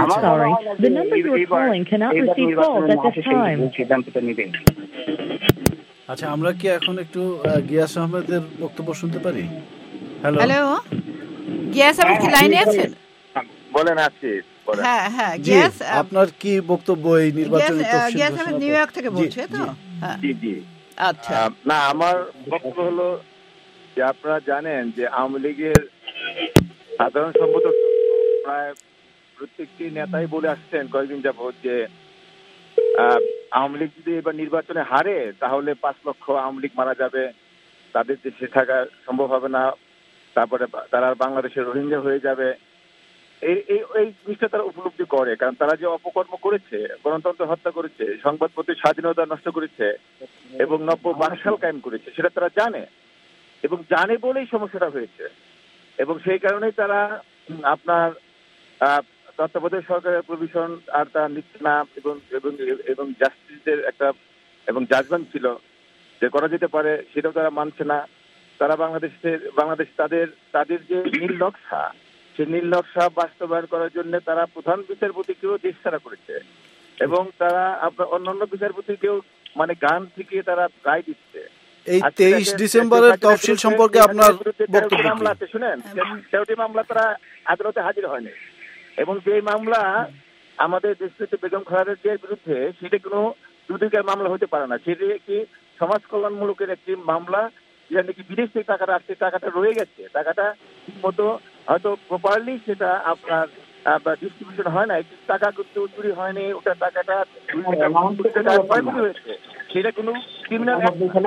আচ্ছা, আমরা কি এখন একটু গিয়াস আহমেদের বক্তব্য শুনতে পারি? হ্যালো, গিয়াস আহমেদ কি লাইনে আছেন? বলেন। আছি। হ্যাঁ হ্যাঁ, গিয়াস, আপনার কি বক্তব্য এই নির্বাচনের তফসিল? গিয়াস আহমেদ নিউ ইয়র্ক থেকে বলছে তো? জি জি। আচ্ছা, না, আমার বক্তব্য হলো যে আপনারা জানেন যে আওয়ামী লীগের সাধারণ সম্পাদক প্রায় প্রত্যেকটি নেতাই বলে আসছেন কয়েকদিন যাবত যে আওয়ামী লীগ যদি এবার নির্বাচনে হারে, তাহলে 5 লক্ষ আওয়ামী লীগ মারা যাবে, তাদের দেশে থাকা সম্ভব হবে না, তারপরে তারা বাংলাদেশের রোহিঙ্গা হয়ে যাবে। এই জিনিসটা তারা উপলব্ধি করে, কারণ তারা যে অপকর্ম করেছে, গণতন্ত্র হত্যা করেছে, সংবাদপত্রের স্বাধীনতা নষ্ট করেছে এবং নব্য বাকশাল কায়েম করেছে, সেটা তারা জানে এবং জানে বলেই সমস্যাটা হয়েছে। এবং সেই কারণেই তারা আপনার তত্ত্বাবধায়ক সরকারের প্রভিশন আর তা নিচ্ছে না, এবং জাস্টিসের একটা এবং জাজমেন্ট ছিল যে করা যেতে পারে, সেটাও তারা মানছে না। তারা বাংলাদেশ তাদের যে নীল নকশা, সেই নীল নকশা বাস্তবায়ন করার জন্য তারা প্রধান বিচারপতিকেও দেশছাড়া করেছে এবং তারা আপনার অন্যান্য বিচারপতিকেও মানে গান থেকে তারা রায় দিচ্ছে। এই 23 ডিসেম্বরের তফসিল সম্পর্কে আপনার বক্তব্য মামলা আছে শুনেন, 13টি মামলা তারা আদালতে হাজির হয়নি এবং যে মামলা আমাদের দেশে বেগম খালেদা জিয়ার বিরুদ্ধে, সেটা কোনো দুদিকের মামলা হতে পারে না। সেটি একটি সমাজ কল্যাণমূলকের একটি মামলা, যেটা নাকি বিদেশ থেকে টাকাটা আসছে, টাকাটা রয়ে গেছে, টাকাটা ঠিক মতো হয়তো প্রপারলি সেটা আপনার ডিস্ট্রিবিউশন হয় না, টাকা কিন্তু চুরি হয়নি, ওটা টাকাটা হয়েছে, সেটা কোনো ক্রিমিনাল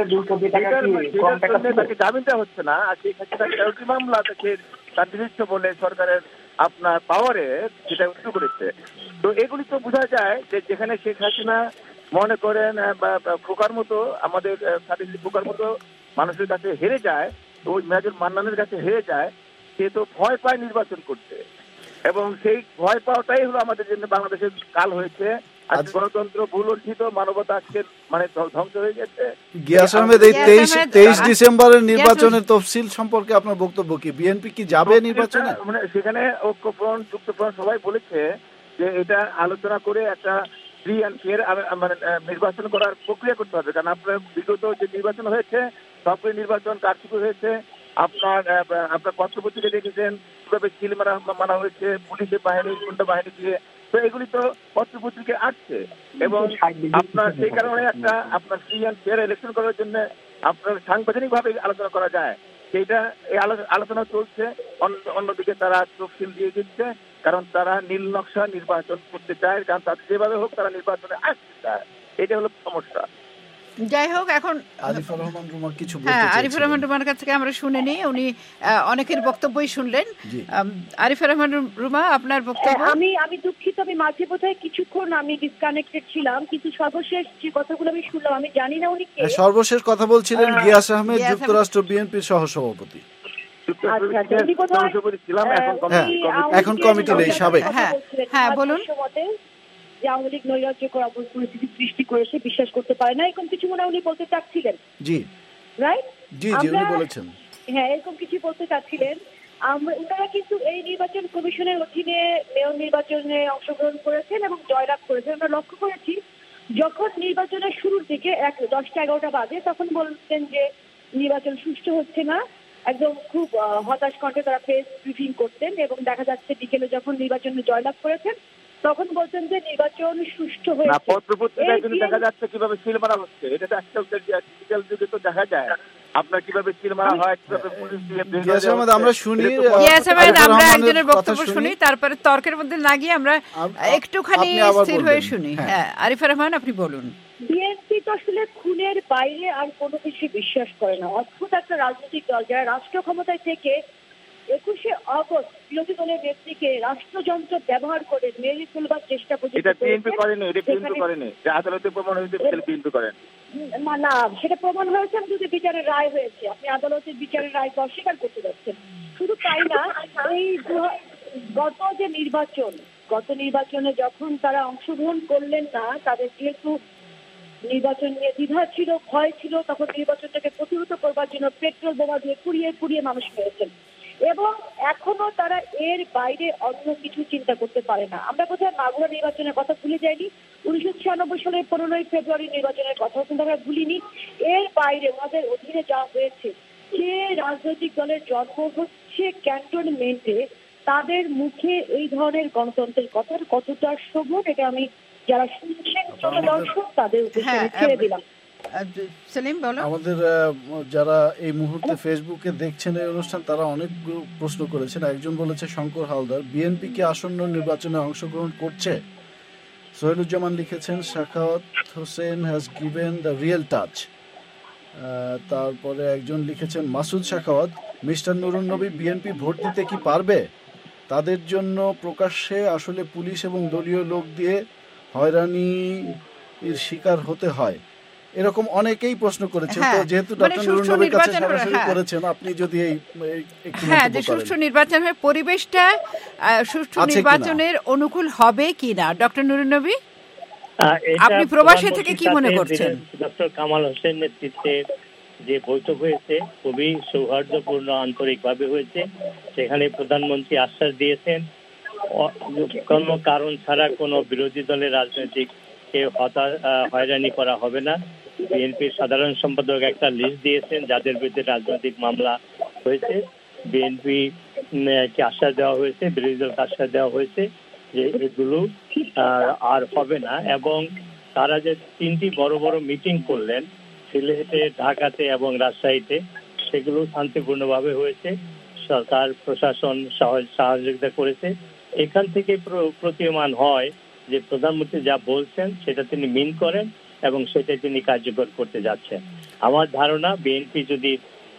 তাকে জামিন দেওয়া হচ্ছে না। আর সেই ক্ষেত্রে 13টি মামলা তার নিজস্ব বলে সরকারের আপনার পাওয়ারে সেটা উচ্চ করেছে। তো এগুলি তো বোঝা যায় যে যেখানে শেখ হাসিনা মনে করেন খোকার মতো, আমাদের খোকার মতো মানুষের কাছে হেরে যায়, তো ওই মেজর মান্নানের কাছে হেরে যায়, সে তো ভয় পায় নির্বাচন করতে এবং সেই ভয় পাওয়াটাই হলো আমাদের জন্য বাংলাদেশের কাল হয়েছে। আজ গণতন্ত্র ভুলণ্ঠিত, মানবতা আজকে মানে ধ্বংস হয়ে গেছে। গিয়াস আহমেদ, এই 23 ডিসেম্বরের নির্বাচনের তফসিল সম্পর্কে আপনার বক্তব্য কি? বিএনপি কি যাবে নির্বাচনে? মানে সেখানে ঐক্যফ্রন্ট, যুক্তফ্রন্ট সবাই বলেছে যে এটা আলোচনা করে একটা ফ্রি অ্যান্ড ফেয়ার মানে নির্বাচন করার প্রক্রিয়া করতে হবে। কারণ আপনার বিগত যে নির্বাচন হয়েছে, সবগুলি নির্বাচন কারচুপি হয়েছে। আপনার পত্রপত্রিকা দেখেছেন কিভাবে সিল মানা হয়েছে পুলিশের বাহিনী, গুন্ডা বাহিনী দিয়ে। তো এগুলি তো পত্রপত্রিকা আসছে এবং আপনার সেই কারণে একটা আপনার ফ্রি অ্যান্ড ফেয়ার ইলেকশন করার জন্য আপনার সাংবিধানিক ভাবে আলোচনা করা যায়, সেইটা এই আলোচনা চলছে। অন্যদিকে তারা তফসিল দিয়ে দিচ্ছে, কারণ তারা নীল নকশা নির্বাচন করতে চায়, কারণ তাদের যেভাবে হোক তারা নির্বাচনে আসতে চায়। এটা হলো সমস্যা। যাই হোক, এখন আরিফুর রহমান রুমা কিছু আরিফুর রহমান রুমার কাছ থেকে আমরা শুনে নিই, উনি অনেকের বক্তব্যই শুনলেন। আরিফুর রহমান রুমা, আপনার বক্তব্য। আমি দুঃখিত, আমি মাঝে বোধহয় কিছুক্ষণ আমি ডিসকানেক্টেড ছিলাম, কিন্তু সর্বশেষ যে কথাগুলো আমি শুনলাম, আমি জানি না উনি কে। সর্বশেষ কথা বলছিলেন গিয়াস আহমেদ, যুক্তরাষ্ট্র বিএনপির সহসভাপতি। এখন কমিটি নেই, সাবেক। হ্যাঁ বলুন। যে আওয়ামী লীগ নৈরাজ্যকর পরিস্থিতি সৃষ্টি করেছে, বিশ্বাস করতে পারে না, এরকম কিছু মনে উনি বলতে চাচ্ছিলেন। জি রাইট, জি জি উনি বলেছেন। হ্যাঁ, এরকম কিছু বলতে চাচ্ছিলেন। ওনারা কিন্তু এই নির্বাচন কমিশনের অধীনে মেয়র নির্বাচনে অংশগ্রহণ করেছেন এবং জয়লাভ করেছেন। আমরা লক্ষ্য করেছি যখন নির্বাচনের শুরুর দিকে 10টা-11টা বাজে, তখন বলতেন যে নির্বাচন সুষ্ঠু হচ্ছে না, একদম খুব হতাশ কণ্ঠে তারা প্রেস ব্রিফিং করতেন এবং দেখা যাচ্ছে বিকেলে যখন নির্বাচনে জয়লাভ করেছেন তখন বলতেন যে নির্বাচন সুষ্ঠু হয়েছে। পত্রপত্রিকায় কিন্তু দেখা যাচ্ছে কিভাবে সিল মারা হচ্ছে, এটা তো আজকাল ডিজিটাল যুগে তো দেখা যায় আপনার কিভাবে সিল মারা হয়, কিভাবে পুলিশ দিয়ে। আমরা শুনি, আমরা একজনের বক্তব্য শুনি, তারপরে তর্কের মধ্যে না গিয়ে আমরা একটুখানি স্থির হয়ে শুনি। হ্যাঁ, আরিফুর রহমান আপনি বলুন। বিএনপি তো আসলে খুনের বাইরে আর কোনো কিছু বিশ্বাস করে না। অদ্ভুত একটা রাজনৈতিক দল, যারা রাষ্ট্র ক্ষমতায় থেকে 21শে আগস্ট বিরোধী দলের ব্যক্তিকে রাষ্ট্রযন্ত্র ব্যবহার করে মেরে ফেলবার চেষ্টা করছে। এটা বিএনপি করেনি, এটা বিএনপি করেনি, যে আদালতে প্রমাণ হয়েছে বিএনপি করেন না, সেটা প্রমাণ হয়েছে যদি বিচারের রায় হয়েছে। আপনি আদালতের বিচারের রায়কে অস্বীকার করতে যাচ্ছেন। শুধু তাই না, এই গত নির্বাচনে যখন তারা অংশগ্রহণ করলেন না, তাদের যেহেতু নির্বাচন নিয়ে দ্বিধা ছিল, ভয় ছিল, তখন নির্বাচনটাকে প্রতিহত করবার জন্য পেট্রোল বোমা দিয়ে পুড়িয়ে মানুষ মেরেছেন এবং এখনো তারা এর বাইরে অন্য কিছু চিন্তা করতে পারে না। আমরা বোধহয় মাগুরা নির্বাচনের কথা ভুলে যাইনি, 1996 সালের 15ই ফেব্রুয়ারি নির্বাচনের কথাও কিন্তু আমরা ভুলিনি। এর বাইরে ওনাদের অধীনে যা হয়েছে, যে রাজনৈতিক দলের জন্ম হচ্ছে ক্যান্টনমেন্টে, তাদের মুখে এই ধরনের গণতন্ত্রের কথা কতটা শোভন, এটা আমি যারা শুনছেন দর্শক তাদের উদ্দেশ্যে ছেড়ে দিলাম। আমাদের যারা এই মুহূর্তে ফেসবুকে দেখছেন এই অনুষ্ঠান, তারা অনেক প্রশ্ন করেছেন। একজন বলেছে, শঙ্কর হালদার, বিএনপি কি আসন্ন নির্বাচনে অংশগ্রহণ করছে? সোহেলুজ্জামান লিখেছেন, Shakhawat Hossain has given the real touch. তারপরে একজন লিখেছেন, মাসুদ শাখাওয়াত, মিস্টার নুরুন নবী বিএনপি ভোট দিতে কি পারবে? তাদের জন্য প্রকাশ্যে আসলে পুলিশ এবং দলীয় লোক দিয়ে হয়রানির শিকার হতে হয়, এরকম অনেকেই প্রশ্ন করেছেন। তো যেহেতু ডক্টর নুরুন নবীর কাছে সরাসরি করেছেন, আপনি যদি যে সুষ্ঠু নির্বাচন হয়, পরিবেশটা সুষ্ঠু নির্বাচনের অনুকূল হবে কিনা, ডক্টর নুরুন নবী আপনি প্রবাসী থেকে কি মনে করছেন? ডক্টর কামাল হোসেন নেতৃত্বে যে বৈঠক হয়েছে খুবই সৌহার্দ্যপূর্ণ, আন্তরিকভাবে হয়েছে। সেখানে প্রধানমন্ত্রী আশ্বাস দিয়েছেন কোনো কারণ ছাড়া কোনো বিরোধী দলের রাজনৈতিক হয়রানি করা হবে না। বিএনপির সাধারণ সম্পাদক একটা লিস্ট দিয়েছেন যাদের বিরুদ্ধে রাজনৈতিক মামলা হয়েছে। বিএনপি কে আশ্বাস দেওয়া হয়েছে, বিরোধী দলকে আশ্বাস দেওয়া হয়েছে যে এগুলো আর হবে না। এবং তারা যে 3টি বড় বড় মিটিং করলেন সিলেটে, ঢাকাতে এবং রাজশাহীতে, সেগুলো শান্তিপূর্ণভাবে হয়েছে। সরকার প্রশাসন সহযোগিতা করেছে। এখান থেকে প্রতীয়মান হয় যে প্রধানমন্ত্রী যা বলছেন সেটা তিনি মিন করেন এবং সেটা তিনি কার্যকর করতে যাচ্ছেন। আমার ধারণা বিএনপি যদি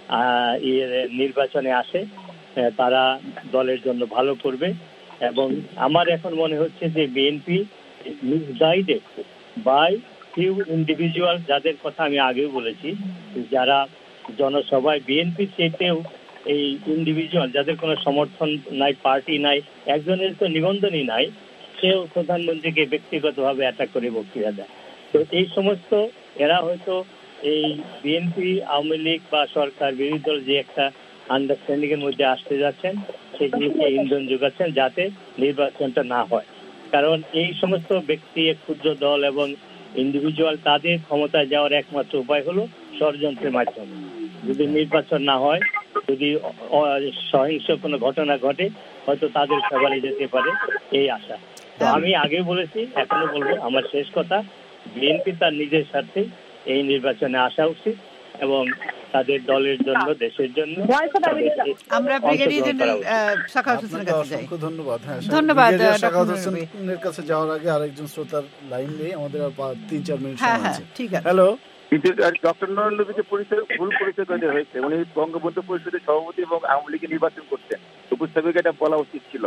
নির্বাচনে আসে তারা দলের জন্য ভালো করবে। এবং আমার এখন মনে হচ্ছে যে BNP misguided by few individual, যাদের কথা আমি আগেও বলেছি, যারা জনসভায় বিএনপি চেয়েও এই ইন্ডিভিজুয়াল যাদের কোনো সমর্থন নাই, পার্টি নাই, একজনের তো নিবন্ধনই নাই, সেও প্রধানমন্ত্রীকে ব্যক্তিগতভাবে অ্যাটাক করে বক্তৃতা দেয়। তো এই সমস্ত এরা হয়তো এই বিএনপি, আওয়ামী লীগ বা সরকার বিরোধী দল যে একটা আন্ডারস্ট্যান্ডিং এর মধ্যে আসতে যাচ্ছেন, সেগুলিকে ইন্ধন যোগাচ্ছেন যাতে নির্বাচনটা না হয়। কারণ এই সমস্ত ব্যক্তি, ক্ষুদ্র দল এবং ইন্ডিভিজুয়াল, তাদের ক্ষমতায় যাওয়ার একমাত্র উপায় হলো ষড়যন্ত্রের মাধ্যমে। যদি নির্বাচন না হয়, যদি সহিংস কোনো ঘটনা ঘটে, হয়তো তাদের ফেভারে যেতে পারে, এই আশা। তো আমি আগে বলেছি, এখনো বলবো, আমার শেষ কথা, বিএনপি তার নিজের স্বার্থে এই নির্বাচনে আসা উচিত এবং তাদের দলের জন্য, দেশের জন্য। আমরা ব্রিগেডিয়ার সাখাওয়াত হোসেনের কাছে যাই। ধন্যবাদ। ধন্যবাদ সাখাওয়াত হোসেনের কাছে যাওয়ার আগে আরেকজন শ্রোতার লাইন নেই, আমাদের আর 3-4 মিনিট সময় আছে। ঠিক আছে। হ্যালো। ডক্টর নুরুন নবীকে ভুল পরিচয় তৈরি হয়েছে। উনি বঙ্গবন্ধু পরিষদের সভাপতি এবং আওয়ামী লীগের নির্বাচন করতেন। উপস্থাপিকা এটা বলা উচিত ছিল।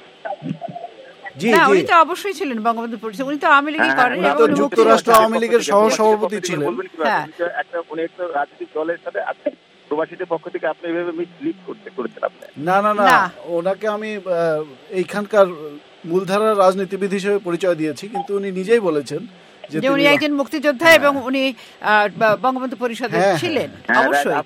উনি তো অবশ্যই ছিলেন বঙ্গবন্ধু পরিষদ, উনি তো আওয়ামী লীগই করেন, যুক্তরাষ্ট্র আওয়ামী লীগের সহসভাপতি ছিলেন। উনি একটা রাজনৈতিক দলের সাথে প্রবাসীদের পক্ষ থেকে আপনি এভাবে মিসলিড করেছেন আপনি। না, ওনাকে আমি এইখানকার মূলধারার রাজনীতিবিদ হিসেবে পরিচয় দিয়েছি, কিন্তু উনি নিজেই বলেছেন যে উনি একজন মুক্তিযোদ্ধা এবং উনি বঙ্গবন্ধু পরিষদে ছিলেন। অবশ্যই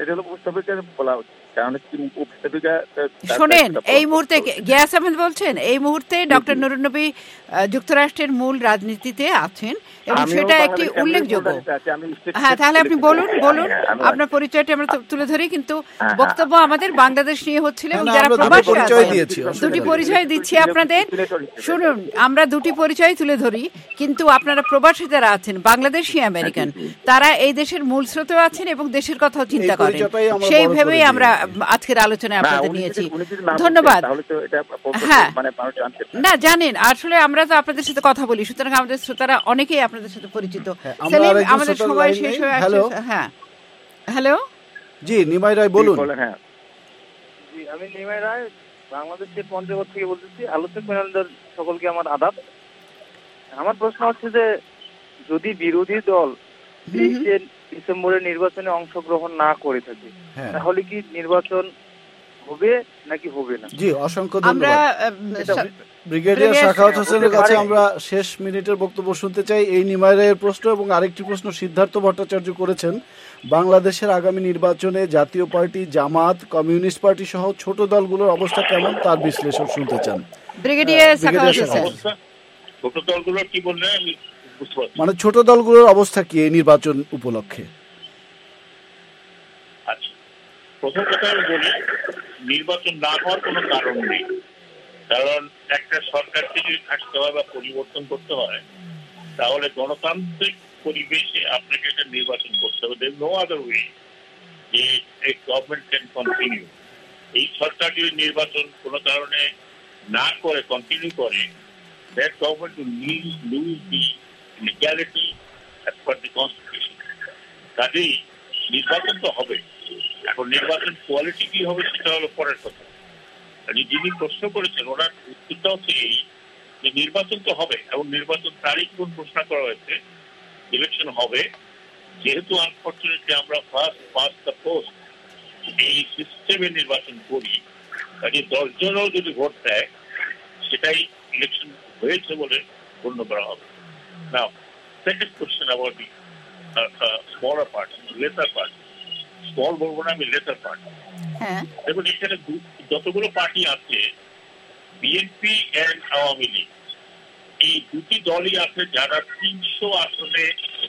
শোনেন, এই মুহূর্তে গিয়াস আহমেদ বলছেন, এই মুহূর্তে ডক্টর নুরুন নবী যুক্তরাষ্ট্রের মূল রাজনীতিতে আছেন এবং সেটা একটি উল্লেখযোগ্য। হ্যাঁ, তাহলে আপনি বলুন আপনার পরিচয়টা আমরা তুলে ধরি, কিন্তু বক্তব্য আমাদের বাংলাদেশ নিয়ে হচ্ছিল এবং যারা প্রবাসী দুটি পরিচয় দিচ্ছি আপনাদের। শুনুন, আমরা দুটি পরিচয় তুলে ধরি, কিন্তু আপনারা প্রবাসী যারা আছেন, বাংলাদেশি আমেরিকান, তারা এই দেশের মূল স্রোতেও আছেন এবং দেশের কথাও চিন্তা করেন। সেই ভেবেই আমরা আজকের আলোচনায় আপনাদের নিয়েছি। ধন্যবাদ। হ্যাঁ, না জানেন, আসলে আমরা তো আপনাদের সাথে কথা বলি, সুতরাং আমাদের শ্রোতারা অনেকেই আপনাদের সাথে পরিচিত। আমাদের সময় শেষ হয়ে আসছে। হ্যাঁ, হ্যালো, জি নিমাই রায় বলুন। হ্যাঁ জি, আমি নিমাই রায় বাংলাদেশের পঞ্চগড় থেকে বলতেছি। আলোচক প্যানেলদের সকলকে আমার আদাব। আমার প্রশ্ন হচ্ছে যে যদি বিরোধী দল 23শে ডিসেম্বরের নির্বাচনে অংশগ্রহণ না করে থাকে, তাহলে কি নির্বাচন হবে নাকি হবে না? জি, অসংখ্য ধন্যবাদ। ব্রিগেডিয়ার সাখাওয়াত হোসেনের কাছে আমরা শেষ মিনিটের বক্তব্য শুনতে চাই। এই নিমাই রায়ের প্রশ্ন এবং আরেকটি প্রশ্ন সিদ্ধার্থ ভট্টাচার্য করেছেন, বাংলাদেশের আগামী নির্বাচনে জাতীয় পার্টি, জামাত, কমিউনিস্ট পার্টি সহ ছোট দলগুলোর অবস্থা কেমন, তার বিশ্লেষণ শুনতে চান। ব্রিগেডিয়ার সাখাওয়াত হোসেন, ছোট দলগুলোর কি বললেন আমি বুঝতে পারছি। মানে ছোট দলগুলোর অবস্থা কি এই নির্বাচন উপলক্ষে? আচ্ছা, প্রথম কথা আমি বলি, নির্বাচন না হওয়ার কোনো কারণ নেই। কারণ একটা সরকারকে যদি থাকতে হয় বা পরিবর্তন করতে হয়, তাহলে গণতান্ত্রিক পরিবেশে আপনাকে একটা নির্বাচন করতে হবে। নো আদার ওয়ে যে এই গভর্নমেন্ট ক্যান কন্টিনিউ। এই সরকার যদি নির্বাচন কোনো কারণে না করে, কন্টিনিউ করে, that government will lose the legality as per the constitution. কাজেই নির্বাচন তো হবে। এখন নির্বাচন কোয়ালিটি কি হবে সেটা হলো পরের কথা। যিনি প্রশ্ন করেছেন ওনার উত্তরটা হচ্ছে এই যে নির্বাচন তো হবে এবং নির্বাচন তারিখ কোন ঘোষণা করা হয়েছে, ইলেকশন হবে। যেহেতু আনফর্চুনেটলি আমরা ফার্স্ট দ্য পোস্ট এই সিস্টেমে নির্বাচন করি, কাজে 10 জনও যদি ভোট দেয় সেটাই ইলেকশন হয়েছে বলে গণ্য করা হবে। Now second question about the smaller party, lesser party, small বলবো না আমি, লেসার পার্টি। দেখুন এখানে যতগুলো পার্টি আছে, বিএনপি এন্ড আওয়ামী লীগ, এই দুটি দলই আছে যারা 300 আসনে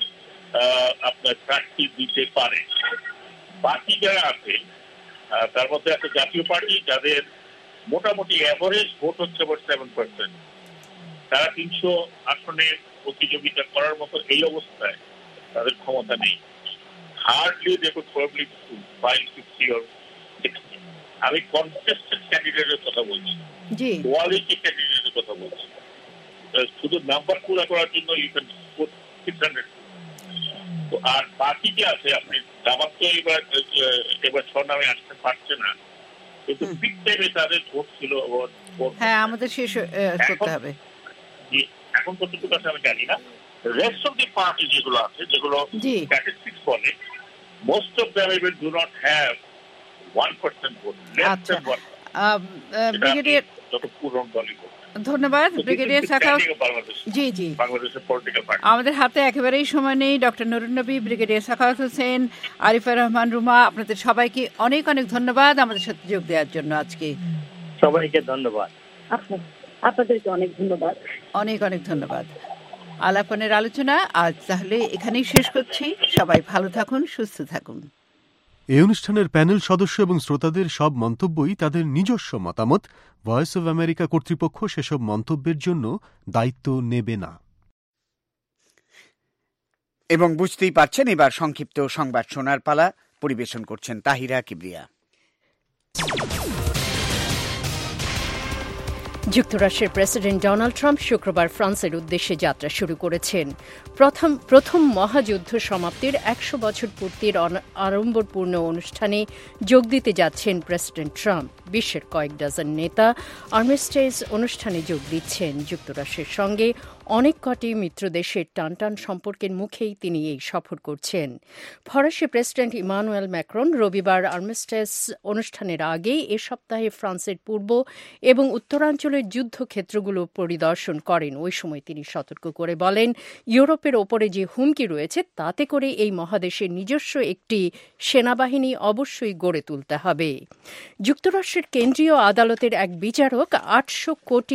আপনার প্রার্থী দিতে পারে। বাকি যারা আছে তার মধ্যে একটা জাতীয় পার্টি যাদের মোটামুটি অ্যাভারেজ ভোট হচ্ছে 7%, তারা 300 আসনে প্রতিযোগিতা করার মতো এই অবস্থায় তাদের ক্ষমতা নেই। Hardly they could probably 560 or 60। আমি কনটেস্টেড ক্যান্ডিডেটের কথা বলছি, কোয়ালিটি ক্যান্ডিডেটের কথা বলছি। শুধু নাম্বার পুরো করার জন্য ইউ ক্যান পুট 600। তো আর বাকি যে আছে, আপনি জামাত তো এবার ছনামে আসতে পারছে না, কিন্তু পিক টাইমে তাদের ভোট ছিল। আমাদের শেষ করতে হবে। এখন কতটুকু আছে আমি জানি না। রেস্ট অফ দি পার্টি যেগুলো আছে, যেগুলো স্ট্যাটিস্টিক্স বলে, most of them even do not have 1% ভোট। ব্রিগেডিয়ার যত পুরনো দলই ভোট। ধন্যবাদ ব্রিগেডিয়ার সাখাওয়াত। জি জি, বাংলাদেশের পলিটিক্যাল পার্টি। আমাদের হাতে একেবারেই সময় নেই। ডক্টর নুরুন নবী, ব্রিগেডিয়ার সাখাওয়াত হোসেন, আরিফা রহমান রুমা, আপনাদের সবাইকে অনেক অনেক ধন্যবাদ আমাদের সাথে যোগ দেওয়ার জন্য। আজকে সবাইকে ধন্যবাদ। আপনাদেরকে অনেক ধন্যবাদ। অনেক অনেক ধন্যবাদ। আলাপনের আলোচনা আজ তাহলে এখানেই শেষ করছি। সবাই ভালো থাকুন, সুস্থ থাকুন। এই অনুষ্ঠানের প্যানেল সদস্য এবং শ্রোতাদের সব মন্তব্যই তাদের নিজস্ব মতামত। ভয়েস অব আমেরিকা কর্তৃপক্ষ সেসব মন্তব্যের জন্য দায়িত্ব নেবে না। এবং বুঝতেই পারছেন, এবার সংক্ষিপ্ত সংবাদ শোনার পালা। পরিবেশন করছেন তাহিরা কিবরিয়া। যুক্তরাষ্ট্রের প্রেসিডেন্ট ডোনাল্ড ট্রাম্প শুক্রবার ফ্রান্সের উদ্দেশ্যে যাত্রা শুরু করেছেন। প্রথম মহাযুদ্ধ সমাপ্তির 100 বছর পূর্তির আড়ম্বরপূর্ণ অনুষ্ঠানে যোগ দিতে যাচ্ছেন প্রেসিডেন্ট ট্রাম্প। বিশ্বের কয়েক ডজন নেতা আর্মিস্টেজ অনুষ্ঠানে যোগ দিচ্ছেন। যুক্তরাষ্ট্রের সঙ্গে অনেক কটি মিত্র দেশের টানটান সম্পর্কের মুখেই তিনি এই সফর করছেন। ফরাসি প্রেসিডেন্ট ইমানুয়েল ম্যাক্রন রবিবার আর্মিস্টেজ অনুষ্ঠানের আগে এ সপ্তাহে ফ্রান্সের পূর্ব এবং উত্তরাঞ্চলের যুদ্ধক্ষেত্রগুলো পরিদর্শন করেন। ওই সময় তিনি সতর্ক করে বলেন, ইউরোপের ওপরে যে হুমকি রয়েছে তাতে করে এই মহাদেশের নিজস্ব একটি সেনাবাহিনী অবশ্যই গড়ে তুলতে হবে। যুক্তরাষ্ট্রের কেন্দ্রীয় আদালতের এক বিচারক $800 কোটি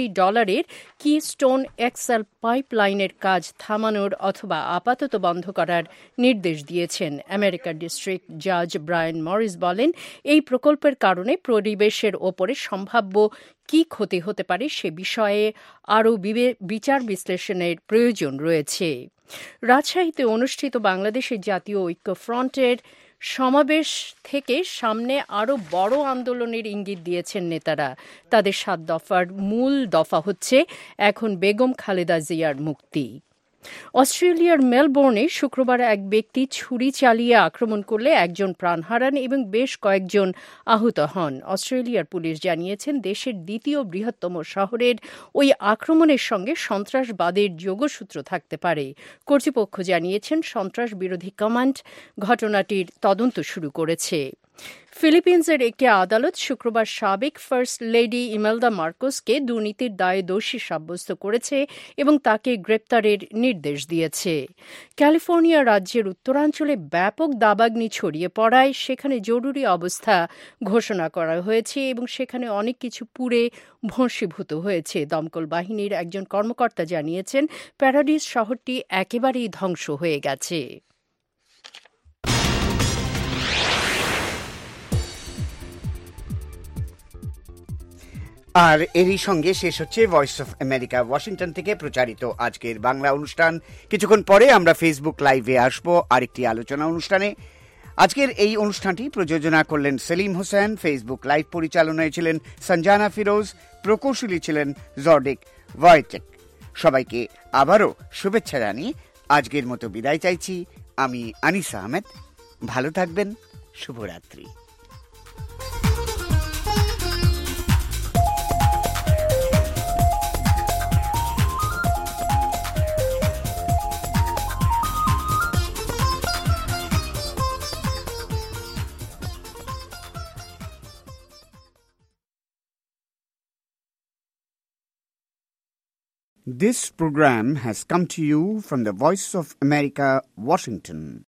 কিস্টোন এক্সএল পাইপলাইনের কাজ থামানোর অথবা আপাতত বন্ধ করার নির্দেশ দিয়েছেন। আমেরিকার ডিস্ট্রিক্ট জাজ ব্রায়ান মরিস বলেন, এই প্রকল্পের কারণে পরিবেশের ওপরে সম্ভাব্য কি ক্ষতি হতে পারে সে বিষয়ে আরও বিচার বিশ্লেষণের প্রয়োজন রয়েছে। রাজশাহীতে অনুষ্ঠিত বাংলাদেশের জাতীয় ঐক্য ফ্রন্টের সমাবেশ থেকে সামনে আরও বড় আন্দোলনের ইঙ্গিত দিয়েছেন নেতারা। তাদের 7 দফার মূল দফা হচ্ছে এখন বেগম খালেদা জিয়ার মুক্তি। অস্ট্রেলিয়ার মেলবোর্নে শুক্রবার এক ব্যক্তি ছুরি চালিয়ে আক্রমণ করলে একজন প্রাণ হারান এবং বেশ কয়েকজন আহত হন। অস্ট্রেলিয়ার পুলিশ জানিয়েছেন, দেশের দ্বিতীয় বৃহত্তম শহরের ওই আক্রমণের সঙ্গে সন্ত্রাসবাদের যোগসূত্র থাকতে পারে। কর্তৃপক্ষ জানিয়েছেন, সন্ত্রাস বিরোধী কমান্ড ঘটনাটির তদন্ত শুরু করেছে। ফিলিপিন্সের একটি আদালত শুক্রবার সাবেক ফার্স্ট লেডি ইমেলদা মার্কোসকে দুর্নীতির দায়ে দোষী সাব্যস্ত করেছে এবং তাকে গ্রেপ্তারের নির্দেশ দিয়েছে। ক্যালিফোর্নিয়া রাজ্যের উত্তরাঞ্চলে ব্যাপক দাবাগ্নি ছড়িয়ে পড়ায় সেখানে জরুরি অবস্থা ঘোষণা করা হয়েছে এবং সেখানে অনেক কিছু পুড়ে ভস্মীভূত হয়েছে। দমকল বাহিনীর একজন কর্মকর্তা জানিয়েছেন, প্যারাডিস শহরটি একেবারেই ধ্বংস হয়ে গেছে। আর এরই সঙ্গে শেষ হচ্ছে ভয়েস অফ আমেরিকা ওয়াশিংটন থেকে প্রচারিত আজকের বাংলা অনুষ্ঠান। কিছুক্ষণ পরে আমরা ফেসবুক লাইভে আসবো আরেকটি আলোচনা অনুষ্ঠানে। আজকের এই অনুষ্ঠানটি প্রযোজনা করলেন সেলিম হোসেন, ফেসবুক লাইভ পরিচালনায় ছিলেন সঞ্জানা ফিরোজ, প্রকৌশলী ছিলেন জর্ডেক ভয়েটেক। সবাইকে আবারও শুভেচ্ছা জানিয়ে আজকের মতো বিদায় চাইছি। আমি আনিসা আহমেদ। ভালো থাকবেন। শুভরাত্রি। This program has come to you from the Voice of America, Washington.